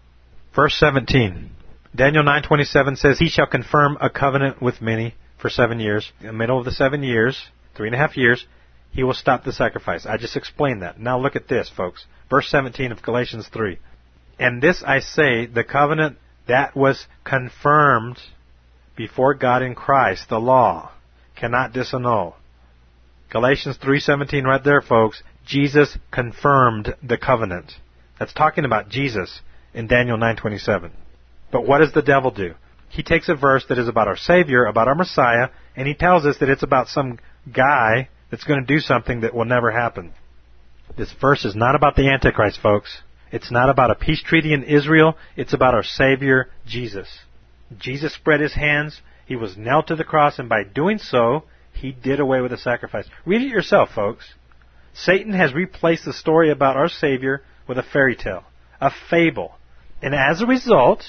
verse 17. Daniel 9:27 says, he shall confirm a covenant with many for 7 years. In the middle of the 7 years, 3.5 years, he will stop the sacrifice. I just explained that. Now look at this, folks. Verse 17 of Galatians 3. And this I say, the covenant that was confirmed before God in Christ, the law cannot disannul. Galatians 3:17 right there, folks. Jesus confirmed the covenant. That's talking about Jesus in Daniel 9:27. But what does the devil do? He takes a verse that is about our Savior, about our Messiah, and he tells us that it's about some guy that's going to do something that will never happen. This verse is not about the Antichrist, folks. It's not about a peace treaty in Israel. It's about our Savior, Jesus. Jesus spread his hands. He was nailed to the cross, and by doing so, he did away with the sacrifice. Read it yourself, folks. Satan has replaced the story about our Savior with a fairy tale, a fable. And as a result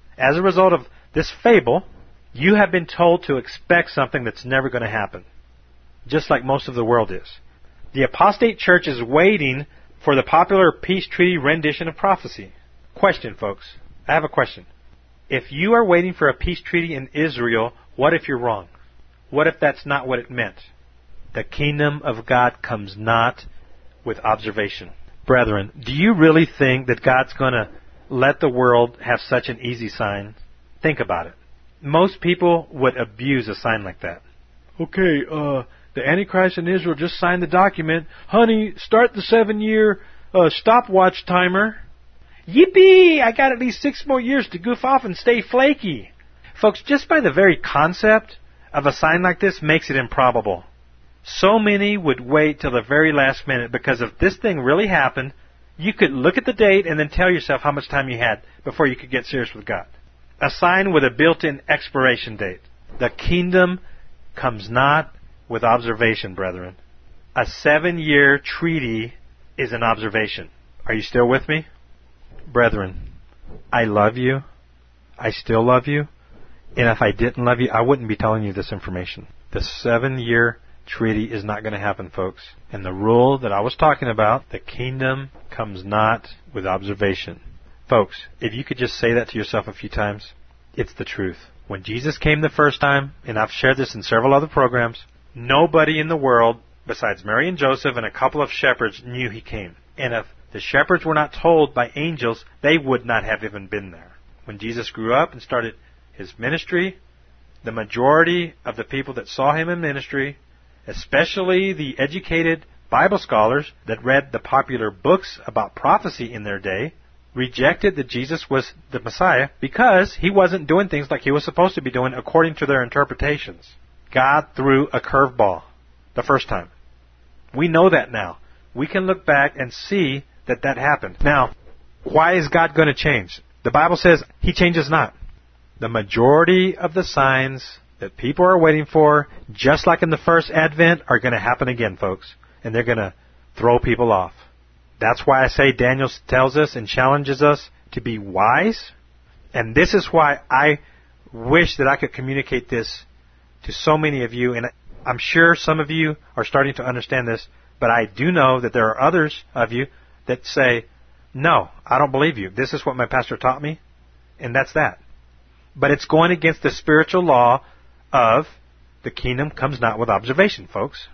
of this fable, you have been told to expect something that's never going to happen, just like most of the world is. The apostate church is waiting for the popular peace treaty rendition of prophecy. Question, folks. I have a question. If you are waiting for a peace treaty in Israel, what if you're wrong? What if that's not what it meant? The kingdom of God comes not with observation. Brethren, do you really think that God's going to let the world have such an easy sign? Think about it. Most people would abuse a sign like that.
Okay, the Antichrist in Israel just signed the document. Honey, start the 7-year stopwatch timer.
Yippee! I got at least 6 more years to goof off and stay flaky. Folks, just by the very concept of a sign like this makes it improbable. So many would wait till the very last minute because if this thing really happened, you could look at the date and then tell yourself how much time you had before you could get serious with God. A sign with a built-in expiration date. The kingdom comes not with observation, brethren. A 7-year treaty is an observation. Are you still with me? Brethren, I love you. I still love you. And if I didn't love you, I wouldn't be telling you this information. The 7-year treaty is not going to happen, folks. And the rule that I was talking about, the kingdom comes not with observation. Folks, if you could just say that to yourself a few times, it's the truth. When Jesus came the first time, and I've shared this in several other programs, nobody in the world, besides Mary and Joseph and a couple of shepherds, knew he came. And if the shepherds were not told by angels, they would not have even been there. When Jesus grew up and started his ministry, the majority of the people that saw him in ministry, especially the educated Bible scholars that read the popular books about prophecy in their day, rejected that Jesus was the Messiah because he wasn't doing things like he was supposed to be doing according to their interpretations. God threw a curveball the first time. We know that now. We can look back and see that that happened. Now, why is God going to change? The Bible says he changes not. The majority of the signs that people are waiting for, just like in the first advent, are going to happen again, folks. And they're going to throw people off. That's why I say Daniel tells us and challenges us to be wise. And this is why I wish that I could communicate this to so many of you. And I'm sure some of you are starting to understand this. But I do know that there are others of you that say, no, I don't believe you. This is what my pastor taught me. And that's that. But it's going against the spiritual law of the kingdom comes not with observation, folks.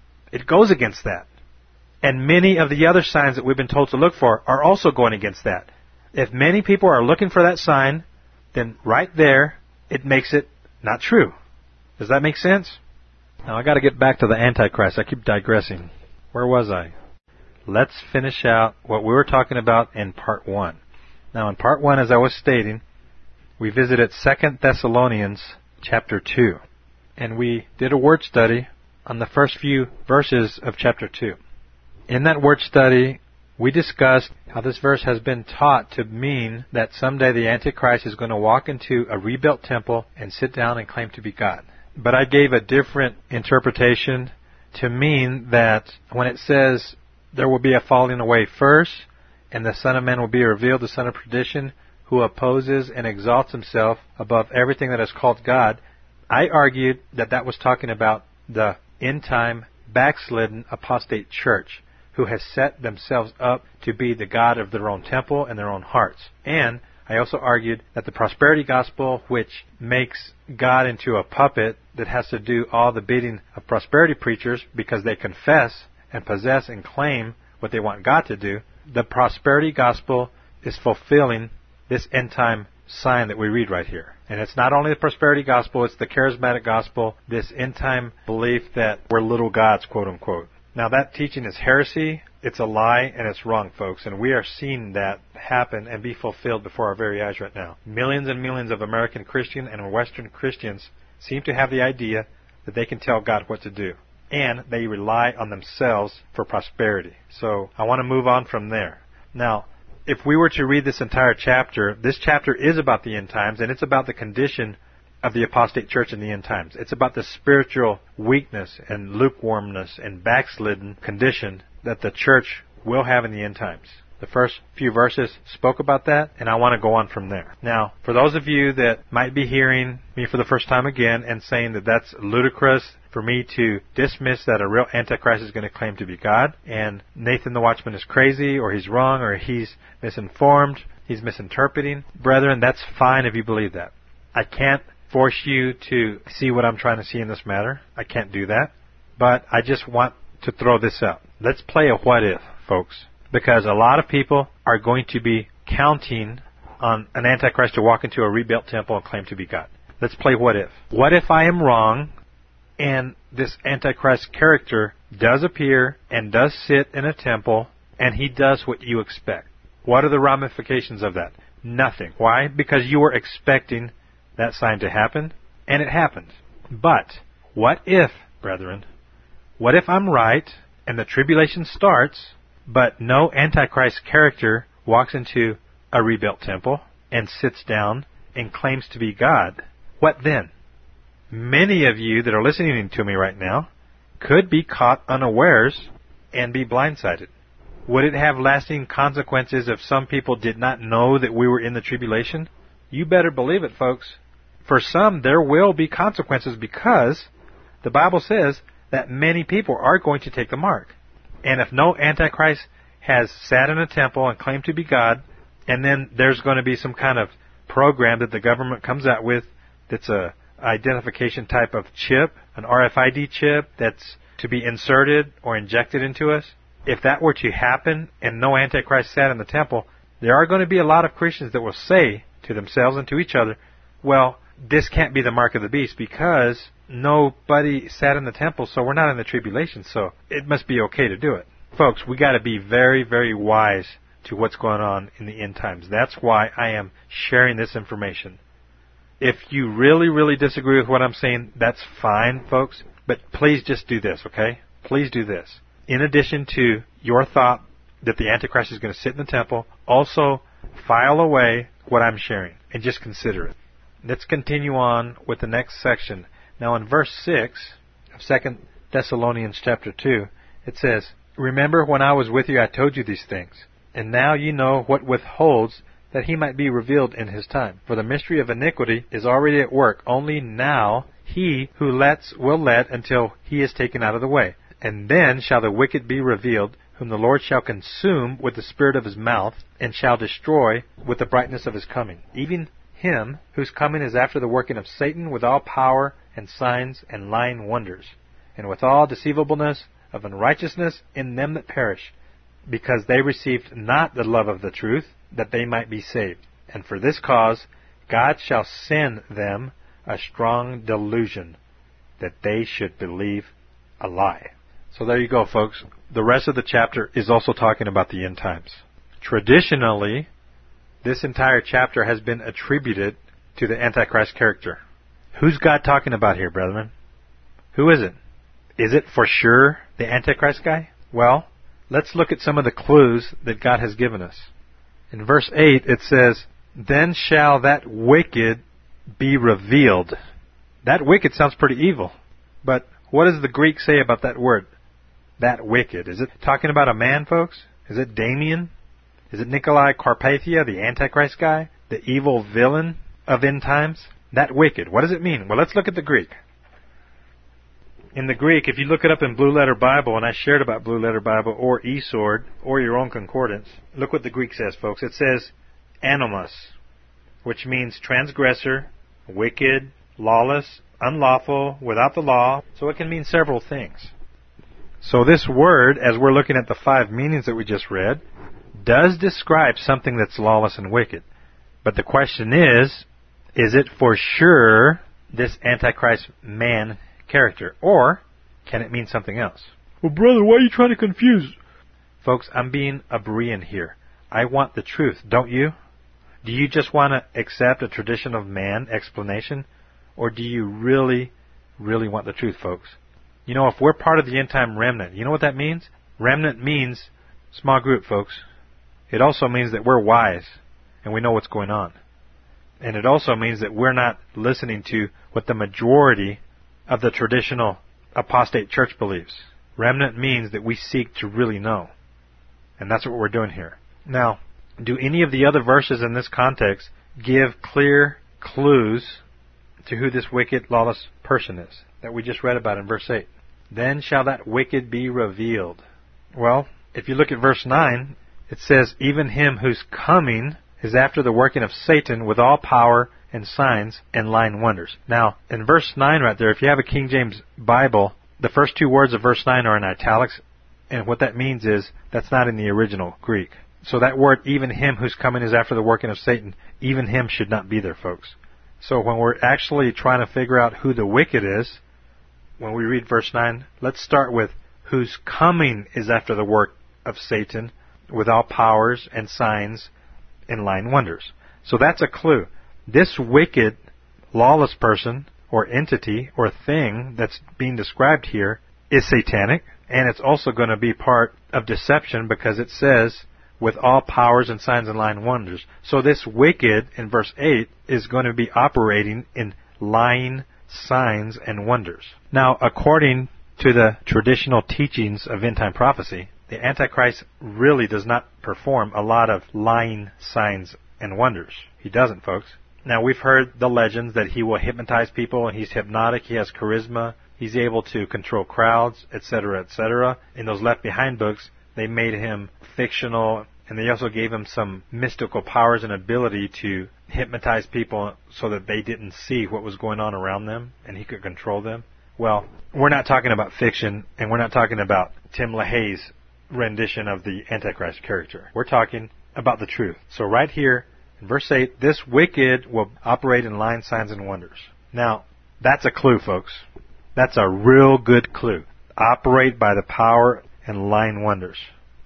It goes against that. And many of the other signs that we've been told to look for are also going against that. If many people are looking for that sign, then right there, it makes it not true. Does that make sense? Now I got to get back to the Antichrist. I keep digressing. Where was I? Let's finish out what we were talking about in part 1. Now in part 1, as I was stating, we visited 2 Thessalonians chapter 2. And we did a word study on the first few verses of chapter 2. In that word study, we discussed how this verse has been taught to mean that someday the Antichrist is going to walk into a rebuilt temple and sit down and claim to be God. But I gave a different interpretation to mean that when it says there will be a falling away first, and the Son of Man will be revealed, the son of perdition, who opposes and exalts himself above everything that is called God, I argued that that was talking about the end-time backslidden apostate church who has set themselves up to be the God of their own temple and their own hearts. And I also argued that the prosperity gospel, which makes God into a puppet that has to do all the bidding of prosperity preachers because they confess and possess and claim what they want God to do, the prosperity gospel is fulfilling this end-time sign that we read right here. And it's not only the prosperity gospel, it's the charismatic gospel, this end-time belief that we're little gods, quote unquote. Now that teaching is heresy, it's a lie, and it's wrong, folks. And we are seeing that happen and be fulfilled before our very eyes right now. Millions and millions of American Christian and Western Christians seem to have the idea that they can tell God what to do. And they rely on themselves for prosperity. So I want to move on from there. Now, if we were to read this entire chapter, this chapter is about the end times, and it's about the condition of the apostate church in the end times. It's about the spiritual weakness and lukewarmness and backslidden condition that the church will have in the end times. The first few verses spoke about that, and I want to go on from there. Now, for those of you that might be hearing me for the first time again and saying that that's ludicrous for me to dismiss that a real Antichrist is going to claim to be God, and Nathan the Watchman is crazy, or he's wrong, or he's misinformed, he's misinterpreting, brethren, that's fine if you believe that. I can't force you to see what I'm trying to see in this matter. I can't do that. But I just want to throw this out. Let's play a what if, folks. Because a lot of people are going to be counting on an Antichrist to walk into a rebuilt temple and claim to be God. Let's play what if. What if I am wrong and this Antichrist character does appear and does sit in a temple and he does what you expect? What are the ramifications of that? Nothing. Why? Because you were expecting that sign to happen, and it happened. But what if, brethren, what if I'm right and the tribulation starts, but no Antichrist character walks into a rebuilt temple and sits down and claims to be God? What then? Many of you that are listening to me right now could be caught unawares and be blindsided. Would it have lasting consequences if some people did not know that we were in the tribulation? You better believe it, folks. For some, there will be consequences because the Bible says that many people are going to take the mark. And if no Antichrist has sat in a temple and claimed to be God, and then there's going to be some kind of program that the government comes out with that's a identification type of chip, an RFID chip that's to be inserted or injected into us, if that were to happen and no Antichrist sat in the temple, there are going to be a lot of Christians that will say to themselves and to each other, well, this can't be the mark of the beast because nobody sat in the temple, so we're not in the tribulation, so it must be okay to do it. Folks, we got to be very, very wise to what's going on in the end times. That's why I am sharing this information. If you really, really disagree with what I'm saying, that's fine, folks, but please just do this, okay? Please do this. In addition to your thought that the Antichrist is going to sit in the temple, also file away what I'm sharing and just consider it. Let's continue on with the next section. Now in verse 6 of 2 Thessalonians chapter 2, it says, "Remember when I was with you I told you these things, and now you know what withholds that he might be revealed in his time. For the mystery of iniquity is already at work, only now he who lets will let until he is taken out of the way. And then shall the wicked be revealed, whom the Lord shall consume with the spirit of his mouth, and shall destroy with the brightness of his coming. Even him whose coming is after the working of Satan with all power and signs and lying wonders, and with all deceivableness of unrighteousness in them that perish, because they received not the love of the truth, that they might be saved. And for this cause God shall send them a strong delusion, that they should believe a lie." So there you go, folks. The rest of the chapter is also talking about the end times. Traditionally, this entire chapter has been attributed to the Antichrist character. Who's God talking about here, brethren? Who is it? Is it for sure the Antichrist guy? Well, let's look at some of the clues that God has given us. In verse 8, it says, "Then shall that wicked be revealed." That wicked sounds pretty evil. But what does the Greek say about that word? That wicked. Is it talking about a man, folks? Is it Damien? Is it Nikolai Carpathia, the Antichrist guy? The evil villain of end times? That wicked. What does it mean? Well, let's look at the Greek. In the Greek, if you look it up in Blue Letter Bible, and I shared about Blue Letter Bible or eSword or your own concordance, look what the Greek says, folks. It says anomos, which means transgressor, wicked, lawless, unlawful, without the law. So it can mean several things. So this word, as we're looking at the 5 meanings that we just read, does describe something that's lawless and wicked. But the question is Is it for sure this Antichrist man character? Or can it mean something else?
Well, brother, why are you trying to confuse?
Folks, I'm being a Berean here. I want the truth, don't you? Do you just want to accept a tradition of man explanation? Or do you really, really want the truth, folks? You know, if we're part of the end time remnant, you know what that means? Remnant means small group, folks. It also means that we're wise and we know what's going on. And it also means that we're not listening to what the majority of the traditional apostate church believes. Remnant means that we seek to really know. And that's what we're doing here. Now, do any of the other verses in this context give clear clues to who this wicked, lawless person is that we just read about in verse 8? Then shall that wicked be revealed. Well, if you look at verse 9, it says, even him whose coming is after the working of Satan with all power and signs and lying wonders. Now, in verse 9 right there, if you have a King James Bible, the first two words of verse 9 are in italics, and what that means is that's not in the original Greek. So that word, even him whose coming is after the working of Satan, even him should not be there, folks. So when we're actually trying to figure out who the wicked is, when we read verse 9, let's start with whose coming is after the work of Satan with all powers and signs and lying wonders. So that's a clue. This wicked, lawless person or entity or thing that's being described here is satanic, and it's also going to be part of deception because it says with all powers and signs and lying wonders. So this wicked in verse 8 is going to be operating in lying signs and wonders. Now, according to the traditional teachings of end-time prophecy, the Antichrist really does not perform a lot of lying signs and wonders. He doesn't, folks. Now, we've heard the legends that he will hypnotize people, and he's hypnotic, he has charisma, he's able to control crowds, etc., etc. In those Left Behind books, they made him fictional, and they also gave him some mystical powers and ability to hypnotize people so that they didn't see what was going on around them, and he could control them. Well, we're not talking about fiction, and we're not talking about Tim LaHaye's rendition of the Antichrist character. We're talking about the truth. So right here, in verse 8, this wicked will operate in lying signs and wonders. Now, that's a clue, folks. That's a real good clue. Operate by the power and lying wonders.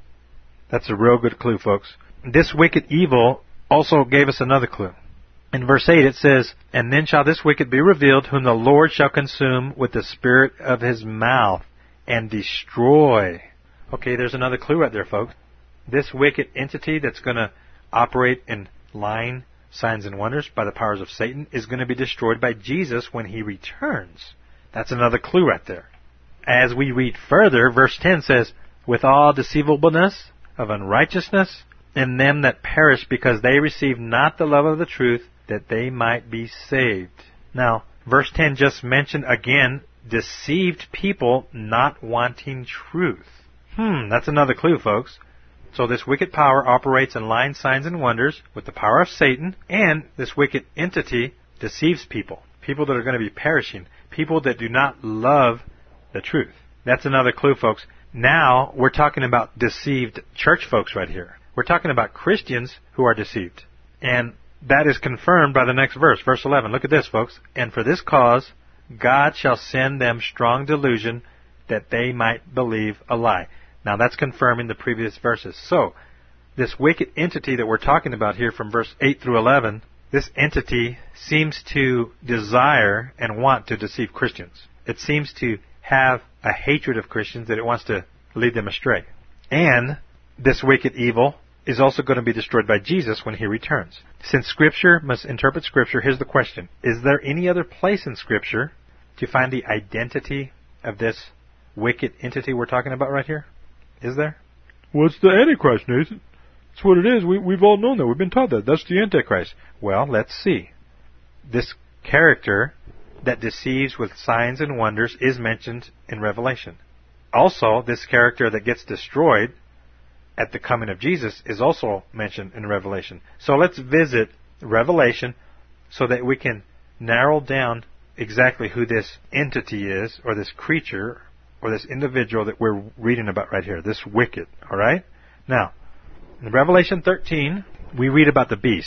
That's a real good clue, folks. This wicked evil also gave us another clue. In verse 8 it says, and then shall this wicked be revealed, whom the Lord shall consume with the spirit of his mouth and destroy. Okay, there's another clue right there, folks. This wicked entity that's going to operate in lying signs and wonders by the powers of Satan is going to be destroyed by Jesus when he returns. That's another clue right there. As we read further, verse 10 says, with all deceivableness of unrighteousness in them that perish, because they receive not the love of the truth, that they might be saved. Now, verse 10 just mentioned again deceived people not wanting truth. That's another clue, folks. So this wicked power operates in lying signs and wonders with the power of Satan, and this wicked entity deceives people. People that are going to be perishing. People that do not love the truth. That's another clue, folks. Now, we're talking about deceived church folks right here. We're talking about Christians who are deceived. And that is confirmed by the next verse, verse 11. Look at this, folks. And for this cause, God shall send them strong delusion, that they might believe a lie. Now, that's confirming the previous verses. So, this wicked entity that we're talking about here from verse 8 through 11, this entity seems to desire and want to deceive Christians. It seems to have a hatred of Christians, that it wants to lead them astray. And this wicked evil is also going to be destroyed by Jesus when he returns. Since Scripture must interpret Scripture, here's the question. Is there any other place in Scripture to find the identity of this wicked entity we're talking about right here? Is there?
Well, it's the Antichrist, Nathan. That's what it is. We've all known that. We've been taught that. That's the Antichrist.
Well, let's see. This character that deceives with signs and wonders is mentioned in Revelation. Also, this character that gets destroyed at the coming of Jesus is also mentioned in Revelation. So let's visit Revelation so that we can narrow down exactly who this entity is, or this creature, or this individual that we're reading about right here, this wicked. All right? Now, in Revelation 13, we read about the beast.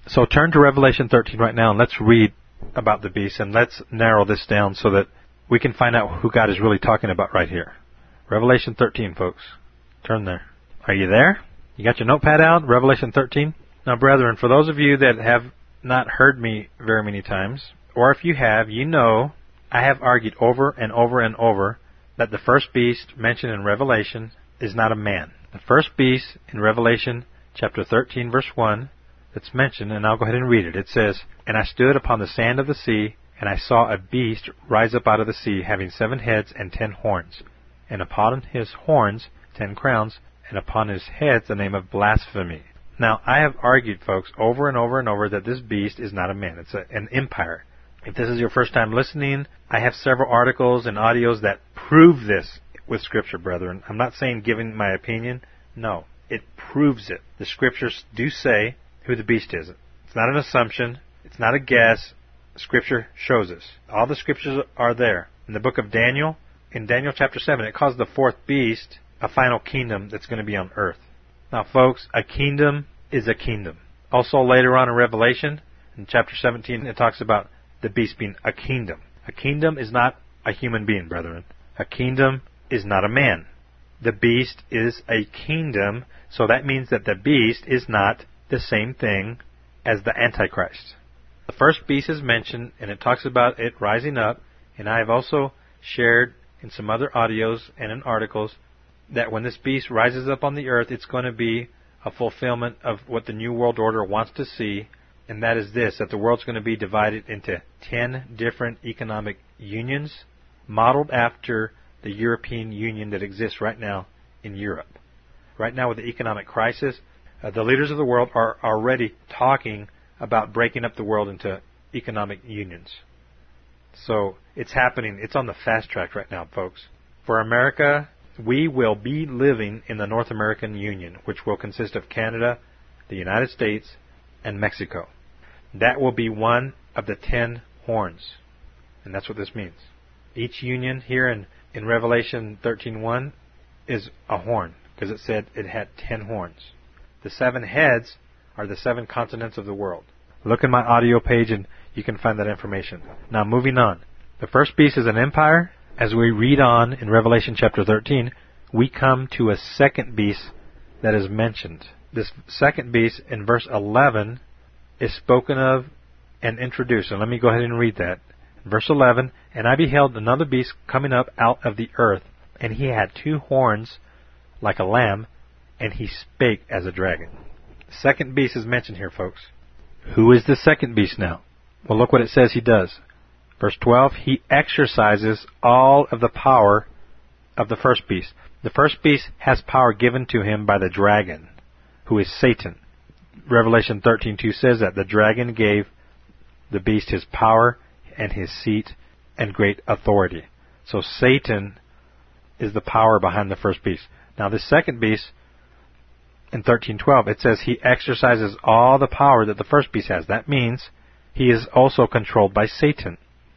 So turn to Revelation 13 right now and let's read about the beast and let's narrow this down so that we can find out who God is really talking about right here. Revelation 13, folks. Turn there. Are you there? You got your notepad out? Revelation 13? Now, brethren, for those of you that have not heard me very many times, or if you have, you know I have argued over and over and over that the first beast mentioned in Revelation is not a man. The first beast in Revelation chapter 13, verse 1, that's mentioned, and I'll go ahead and read it. It says, "And I stood upon the sand of the sea, and I saw a beast rise up out of the sea, having 7 heads and 10 horns, and upon his horns 10 crowns, and upon his heads the name of blasphemy." Now, I have argued, folks, over and over and over that this beast is not a man. It's an empire. If this is your first time listening, I have several articles and audios that prove this with Scripture, brethren. I'm not saying giving my opinion. No, it proves it. The Scriptures do say who the beast is. It's not an assumption. It's not a guess. Scripture shows us. All the Scriptures are there. In the book of Daniel, in Daniel chapter 7, it calls the fourth beast a final kingdom that's going to be on earth. Now, folks, a kingdom is a kingdom. Also, later on in Revelation, in chapter 17, it talks about the beast being a kingdom. A kingdom is not a human being, brethren. A kingdom is not a man. The beast is a kingdom, so that means that the beast is not the same thing as the Antichrist. The first beast is mentioned, and it talks about it rising up, and I have also shared in some other audios and in articles that when this beast rises up on the earth, it's going to be a fulfillment of what the New World Order wants to see, and that is this, that the world's going to be divided into 10 different economic unions, modeled after the European Union that exists right now in Europe. Right now with the economic crisis, the leaders of the world are already talking about breaking up the world into economic unions. So it's happening. It's on the fast track right now, folks. For America, we will be living in the North American Union, which will consist of Canada, the United States, and Mexico. That will be one of the 10 horns. And that's what this means. Each union here in Revelation 13:1 is a horn, because it said it had 10 horns. The 7 heads are the 7 continents of the world. Look in my audio page and you can find that information. Now, moving on. The first beast is an empire. As we read on in Revelation chapter 13, we come to a second beast that is mentioned. This second beast in verse 11 is spoken of and introduced. And let me go ahead and read that. Verse 11, "And I beheld another beast coming up out of the earth, and he had 2 horns like a lamb, and he spake as a dragon." The second beast is mentioned here, folks. Who is the second beast now? Well, look what it says he does. Verse 12, "He exercises all of the power of the first beast." The first beast has power given to him by the dragon, who is Satan. Revelation 13:2 says that the dragon gave the beast his power and his seat and great authority. So Satan is the power behind the first beast. Now this second beast, in 13:12, it says he exercises all the power that the first beast has. That means he is also controlled by Satan.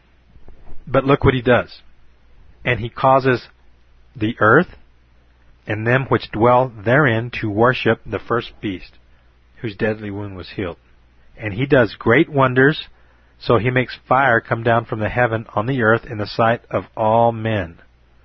But look what he does. "And he causes the earth and them which dwell therein to worship the first beast, whose deadly wound was healed. And he does great wonders, so he makes fire come down from the heaven on the earth in the sight of all men."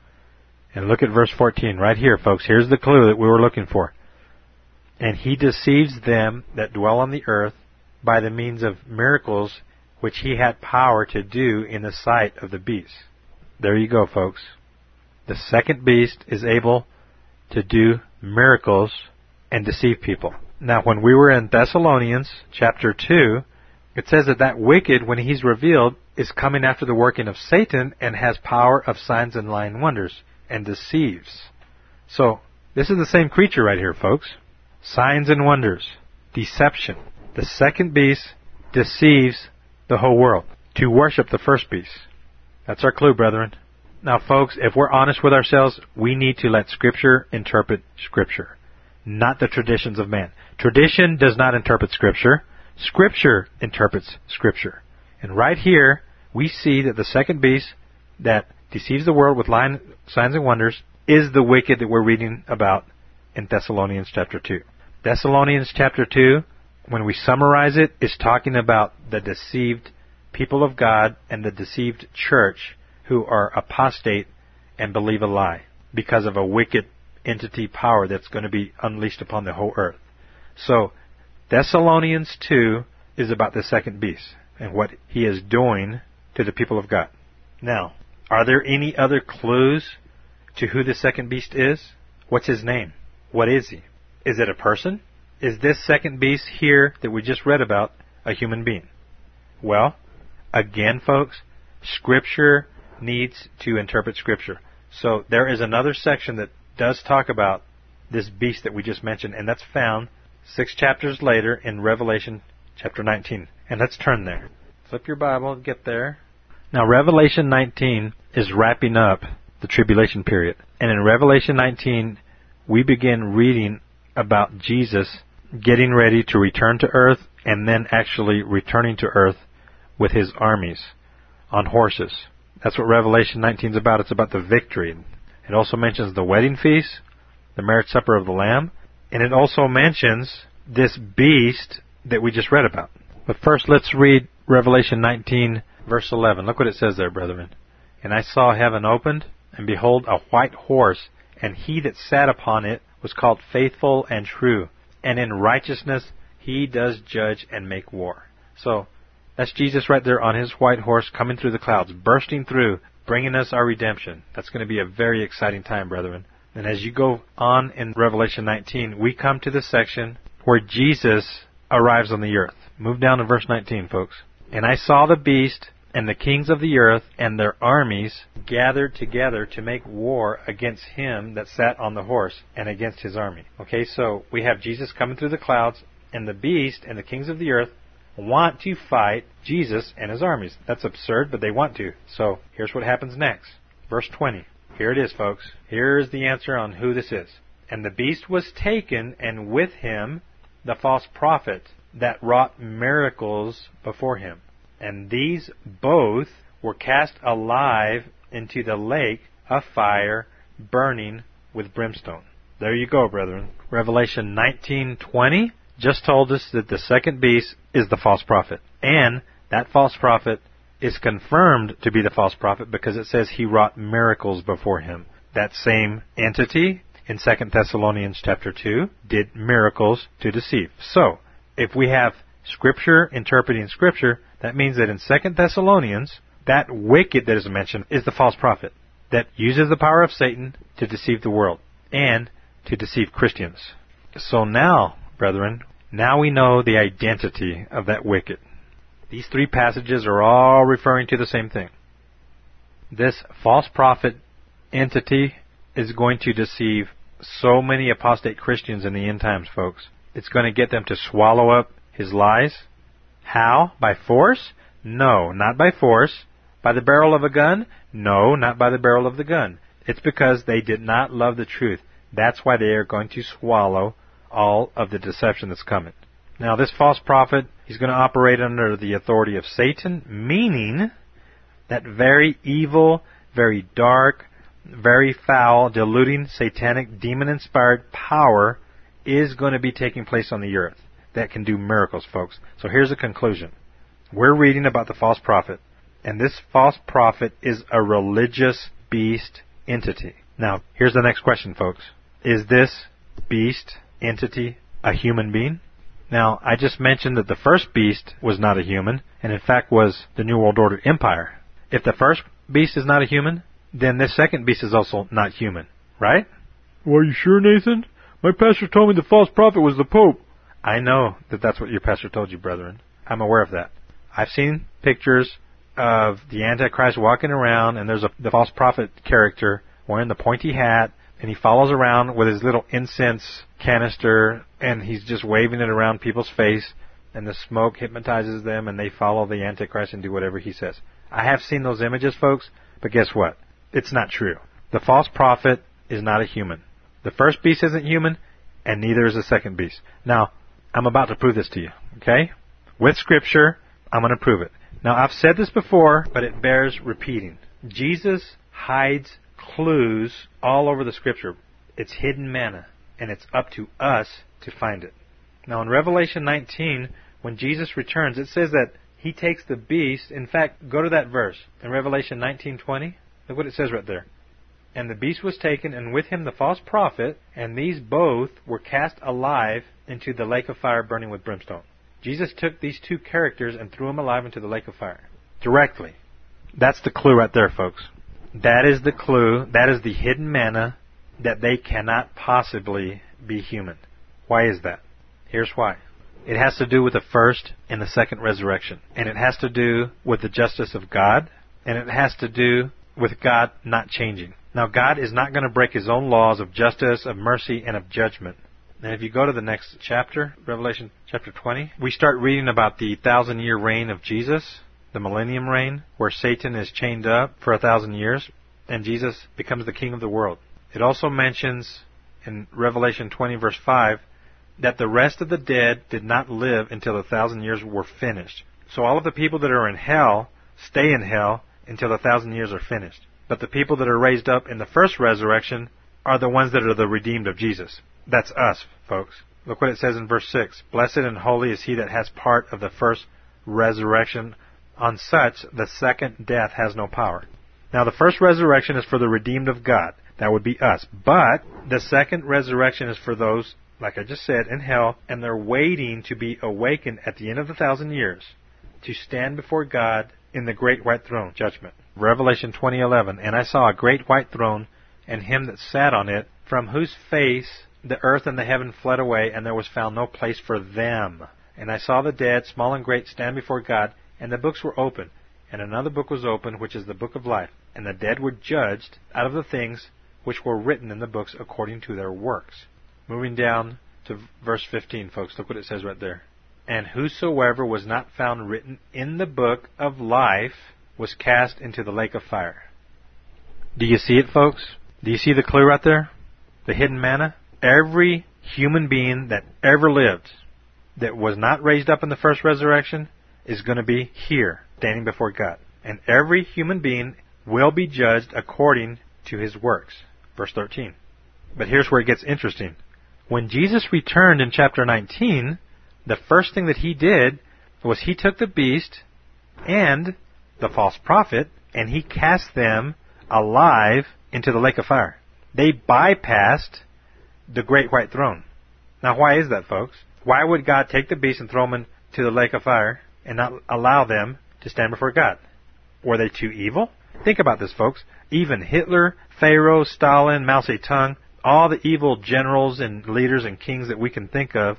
And look at verse 14 right here, folks. Here's the clue that we were looking for. "And he deceives them that dwell on the earth by the means of miracles which he had power to do in the sight of the beast." There you go, folks. The second beast is able to do miracles and deceive people. Now, when we were in Thessalonians chapter 2, it says that wicked, when he's revealed, is coming after the working of Satan and has power of signs and lying wonders and deceives. So, this is the same creature right here, folks. Signs and wonders. Deception. The second beast deceives the whole world to worship the first beast. That's our clue, brethren. Now, folks, if we're honest with ourselves, we need to let Scripture interpret Scripture, not the traditions of man. Tradition does not interpret Scripture. Scripture interprets Scripture. And right here, we see that the second beast that deceives the world with lying signs and wonders is the wicked that we're reading about in Thessalonians chapter 2. Thessalonians chapter 2, when we summarize it, it's talking about the deceived people of God and the deceived church who are apostate and believe a lie because of a wicked entity power that's going to be unleashed upon the whole earth. So, Thessalonians 2 is about the second beast and what he is doing to the people of God. Now, are there any other clues to who the second beast is? What's his name? What is he? Is it a person? Is this second beast here that we just read about a human being? Well, again, folks, Scripture needs to interpret Scripture. So there is another section that does talk about this beast that we just mentioned, and that's found 6 chapters later in Revelation chapter 19. And let's turn there. Flip your Bible and get there. Now, Revelation 19 is wrapping up the tribulation period. And in Revelation 19, we begin reading about Jesus getting ready to return to earth and then actually returning to earth with his armies on horses. That's what Revelation 19 is about. It's about the victory. It also mentions the wedding feast, the marriage supper of the Lamb, and it also mentions this beast that we just read about. But first, let's read Revelation 19, verse 11. Look what it says there, brethren. And I saw heaven opened, and behold, a white horse, and he that sat upon it was called Faithful and True, and in righteousness he does judge and make war. So, that's Jesus right there on his white horse coming through the clouds, bursting through, bringing us our redemption. That's going to be a very exciting time, brethren. And as you go on in Revelation 19, we come to the section where Jesus arrives on the earth. Move down to verse 19, folks. And I saw the beast and the kings of the earth and their armies gathered together to make war against him that sat on the horse and against his army. Okay, so we have Jesus coming through the clouds, and the beast and the kings of the earth want to fight Jesus and his armies. That's absurd, but they want to. So here's what happens next. Verse 20. Here it is, folks. Here's the answer on who this is. And the beast was taken, and with him the false prophet that wrought miracles before him. And these both were cast alive into the lake of fire, burning with brimstone. There you go, brethren. Revelation 19:20 just told us that the second beast is the false prophet. And that false prophet is confirmed to be the false prophet because it says he wrought miracles before him. That same entity in 2 Thessalonians chapter 2 did miracles to deceive. So, if we have Scripture interpreting Scripture, that means that in 2 Thessalonians, that wicked that is mentioned is the false prophet that uses the power of Satan to deceive the world and to deceive Christians. So now, brethren, now we know the identity of that wicked. These 3 passages are all referring to the same thing. This false prophet entity is going to deceive so many apostate Christians in the end times, folks. It's going to get them to swallow up his lies. How? By force? No, not by force. By the barrel of a gun? No, not by the barrel of the gun. It's because they did not love the truth. That's why they are going to swallow all of the deception that's coming. Now, this false prophet, he's going to operate under the authority of Satan, meaning that very evil, very dark, very foul, deluding, satanic, demon-inspired power is going to be taking place on the earth that can do miracles, folks. So here's a conclusion. We're reading about the false prophet, and this false prophet is a religious beast entity. Now, here's the next question, folks. Is this beast entity a human being? Now, I just mentioned that the first beast was not a human, and in fact was the New World Order Empire. If the first beast is not a human, then this second beast is also not human, right?
Well, are you sure, Nathan? My pastor told me the false prophet was the Pope.
I know that that's what your pastor told you, brethren. I'm aware of that. I've seen pictures of the Antichrist walking around, and there's the false prophet character wearing the pointy hat, and he follows around with his little incense canister, and he's just waving it around people's face, and the smoke hypnotizes them, and they follow the Antichrist and do whatever he says. I have seen those images, folks, but guess what? It's not true. The false prophet is not a human. The first beast isn't human, and neither is the second beast. Now, I'm about to prove this to you, okay? With Scripture, I'm going to prove it. Now, I've said this before, but it bears repeating. Jesus hides clues all over the Scripture. It's hidden manna, and it's up to us to find it. Now in Revelation 19, when Jesus returns, it says that he takes the beast. In fact, go to that verse in Revelation 19:20. Look what it says right there. And the beast was taken, and with him the false prophet, and these both were cast alive into the lake of fire burning with brimstone. Jesus took these two characters and threw them alive into the lake of fire. Directly. That's the clue right there, folks. That is the clue. That is the hidden manna that they cannot possibly be human. Why is that? Here's why. It has to do with the first and the second resurrection. And it has to do with the justice of God. And it has to do with God not changing. Now, God is not going to break His own laws of justice, of mercy, and of judgment. And if you go to the next chapter, Revelation chapter 20, we start reading about the 1,000-year reign of Jesus, the millennium reign, where Satan is chained up for 1,000 years, and Jesus becomes the king of the world. It also mentions in Revelation 20, verse 5, that the rest of the dead did not live until the 1,000 years were finished. So all of the people that are in hell stay in hell until the 1,000 years are finished. But the people that are raised up in the first resurrection are the ones that are the redeemed of Jesus. That's us, folks. Look what it says in verse 6. Blessed and holy is he that has part of the first resurrection. On such, the second death has no power. Now, the first resurrection is for the redeemed of God. That would be us. But the second resurrection is for those, like I just said, in hell, and they're waiting to be awakened at the end of the 1,000 years to stand before God in the great white throne judgment. Revelation 20:11. And I saw a great white throne, and him that sat on it, from whose face the earth and the heaven fled away, and there was found no place for them. And I saw the dead, small and great, stand before God, and the books were open. And another book was opened, which is the book of life. And the dead were judged out of the things which were written in the books according to their works. Moving down to verse 15, folks, look what it says right there. And whosoever was not found written in the book of life was cast into the lake of fire. Do you see it, folks? Do you see the clue right there? The hidden manna? Every human being that ever lived that was not raised up in the first resurrection is going to be here, standing before God. And every human being will be judged according to his works. Verse 13. But here's where it gets interesting. When Jesus returned in chapter 19, the first thing that he did was he took the beast and the false prophet, and he cast them alive into the lake of fire. They bypassed the great white throne. Now, why is that, folks? Why would God take the beast and throw them into the lake of fire and not allow them to stand before God? Were they too evil? Think about this, folks. Even Hitler, Pharaoh, Stalin, Mao Zedong, all the evil generals and leaders and kings that we can think of,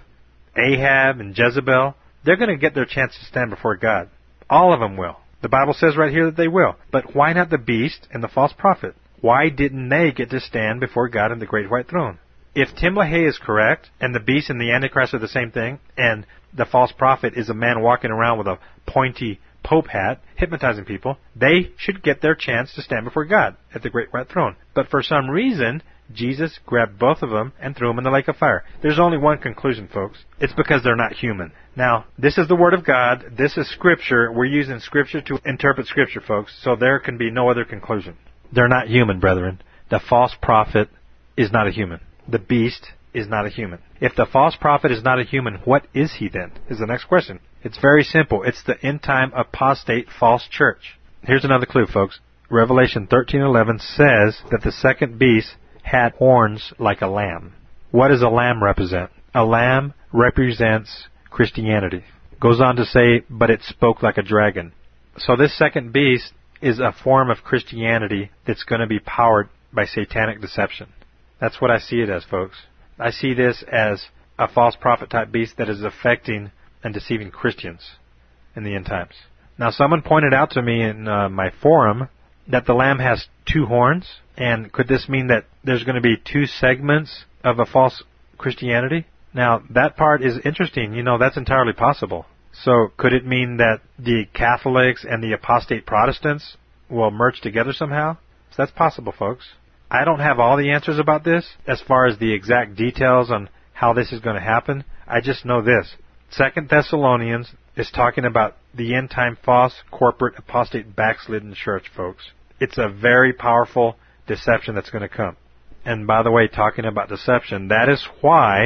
Ahab and Jezebel, they're going to get their chance to stand before God. All of them will. The Bible says right here that they will. But why not the beast and the false prophet? Why didn't they get to stand before God in the great white throne? If Tim LaHaye is correct, and the beast and the Antichrist are the same thing, and the false prophet is a man walking around with a pointy pope hat, hypnotizing people, they should get their chance to stand before God at the great white throne. But for some reason, Jesus grabbed both of them and threw them in the lake of fire. There's only one conclusion, folks. It's because they're not human. Now, this is the Word of God. This is Scripture. We're using Scripture to interpret Scripture, folks, so there can be no other conclusion. They're not human, brethren. The false prophet is not a human. The beast is not a human. If the false prophet is not a human, what is he then? Is the next question. It's very simple. It's the end-time apostate false church. Here's another clue, folks. Revelation 13:11 says that the second beast had horns like a lamb. What does a lamb represent? A lamb represents Christianity. Goes on to say, but it spoke like a dragon. So this second beast is a form of Christianity that's going to be powered by satanic deception. That's what I see it as, folks. I see this as a false prophet type beast that is affecting and deceiving Christians in the end times. Now, someone pointed out to me in my forum that the lamb has two horns, and could this mean that there's going to be two segments of a false Christianity? Now, that part is interesting. You know, that's entirely possible. So, could it mean that the Catholics and the apostate Protestants will merge together somehow? So that's possible, folks. I don't have all the answers about this as far as the exact details on how this is going to happen. I just know this. 2 Thessalonians is talking about the end-time false corporate apostate backslidden church, folks. It's a very powerful deception that's going to come. And by the way, talking about deception, that is why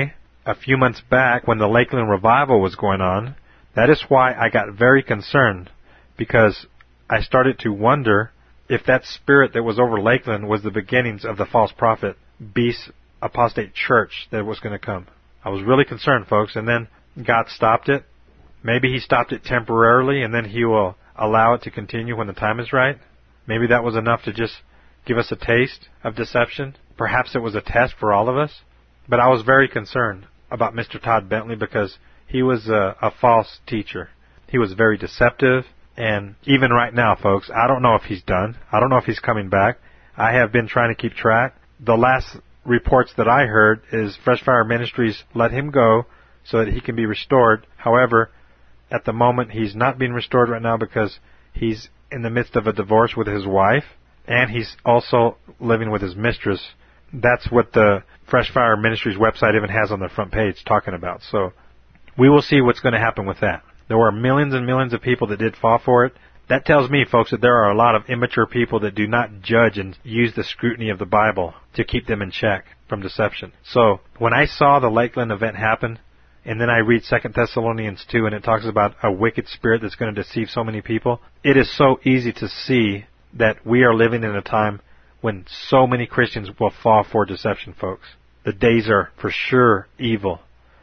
a few months back when the Lakeland revival was going on. That is why I got very concerned, because I started to wonder if that spirit that was over Lakeland was the beginnings of the false prophet, beast, apostate church that was going to come. I was really concerned, folks, and then God stopped it. Maybe He stopped it temporarily, and then He will allow it to continue when the time is right. Maybe that was enough to just give us a taste of deception. Perhaps it was a test for all of us. But I was very concerned about Mr. Todd Bentley because he was a false teacher. He was very deceptive. And even right now, folks, I don't know if he's done. I don't know if he's coming back. I have been trying to keep track. The last reports that I heard is Fresh Fire Ministries let him go so that he can be restored. However, at the moment, he's not being restored right now because he's in the midst of a divorce with his wife, and he's also living with his mistress. That's what the Fresh Fire Ministries website even has on their front page talking about. So we will see what's going to happen with that. There were millions and millions of people that did fall for it. That tells me, folks, that there are a lot of immature people that do not judge and use the scrutiny of the Bible to keep them in check from deception. So when I saw the Lakeland event happen, and then I read 2 Thessalonians 2, and it talks about a wicked spirit that's going to deceive so many people, it is so easy to see that we are living in a time when so many Christians will fall for deception, folks. The days are for sure evil.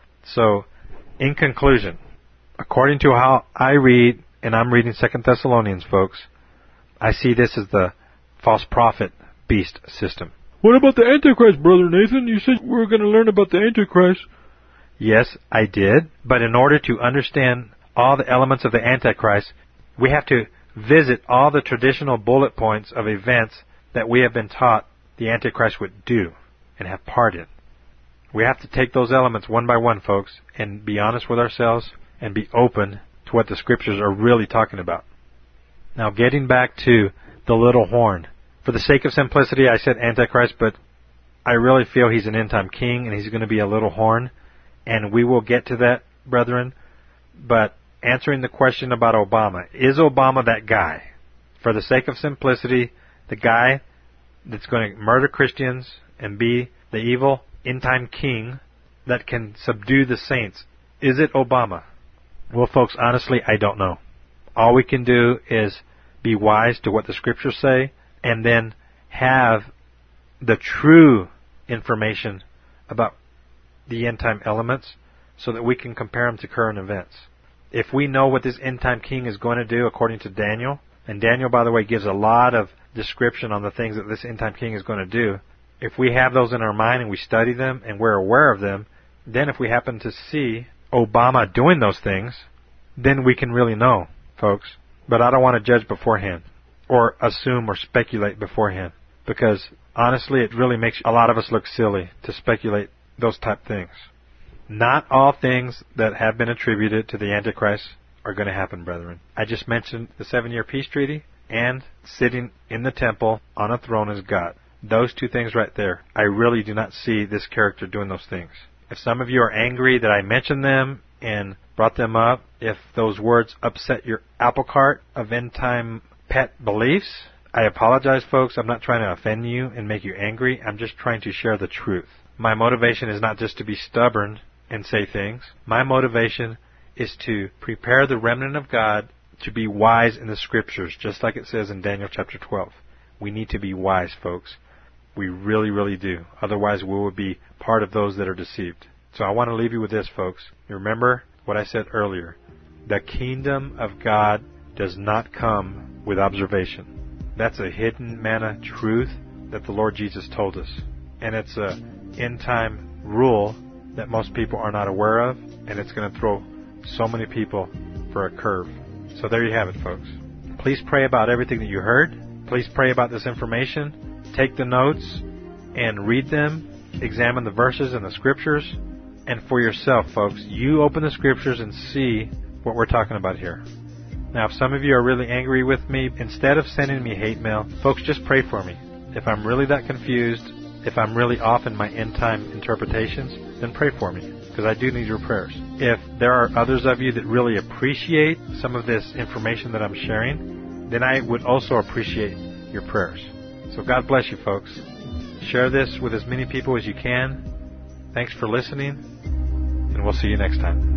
So, in conclusion, according to how I read, and I'm reading 2 Thessalonians, folks, I see this as the false prophet beast system.
What about the Antichrist, Brother Nathan? You said we were going to learn about the Antichrist.
Yes, I did. But in order to understand all the elements of the Antichrist, we have to visit all the traditional bullet points of events that we have been taught the Antichrist would do and have part in. We have to take those elements one by one, folks, and be honest with ourselves and be open to what the Scriptures are really talking about. Now, getting back to the little horn. For the sake of simplicity, I said Antichrist, but I really feel he's an end-time king, and he's going to be a little horn. And we will get to that, brethren. But answering the question about Obama, is Obama that guy? For the sake of simplicity, the guy that's going to murder Christians and be the evil end-time king that can subdue the saints, is it Obama? Well, folks, honestly, I don't know. All we can do is be wise to what the Scriptures say and then have the true information about the end-time elements so that we can compare them to current events. If we know what this end-time king is going to do according to Daniel, and Daniel, by the way, gives a lot of description on the things that this end-time king is going to do, if we have those in our mind and we study them and we're aware of them, then if we happen to see Obama doing those things, then we can really know, folks. But I don't want to judge beforehand or assume or speculate beforehand because, honestly, it really makes a lot of us look silly to speculate those type things. Not all things that have been attributed to the Antichrist are going to happen, brethren. I just mentioned the 7-year peace treaty and sitting in the temple on a throne as God. Those two things right there, I really do not see this character doing those things. If some of you are angry that I mentioned them and brought them up, if those words upset your apple cart of end-time pet beliefs, I apologize, folks. I'm not trying to offend you and make you angry. I'm just trying to share the truth. My motivation is not just to be stubborn and say things. My motivation is to prepare the remnant of God to be wise in the Scriptures, just like it says in Daniel chapter 12. We need to be wise, folks. We really, really do. Otherwise, we will be part of those that are deceived. So I want to leave you with this, folks. You remember what I said earlier. The kingdom of God does not come with observation. That's a hidden manna truth that the Lord Jesus told us. And it's a end-time rule that most people are not aware of, and it's going to throw so many people for a curve. So there you have it, folks. Please pray about everything that you heard. Please pray about this information. Take the notes and read them. Examine the verses in the Scriptures. And for yourself, folks, you open the Scriptures and see what we're talking about here. Now, if some of you are really angry with me, instead of sending me hate mail, folks, just pray for me. If I'm really that confused, if I'm really off in my end-time interpretations, then pray for me, because I do need your prayers. If there are others of you that really appreciate some of this information that I'm sharing, then I would also appreciate your prayers. So God bless you, folks. Share this with as many people as you can. Thanks for listening. and we'll see you next time.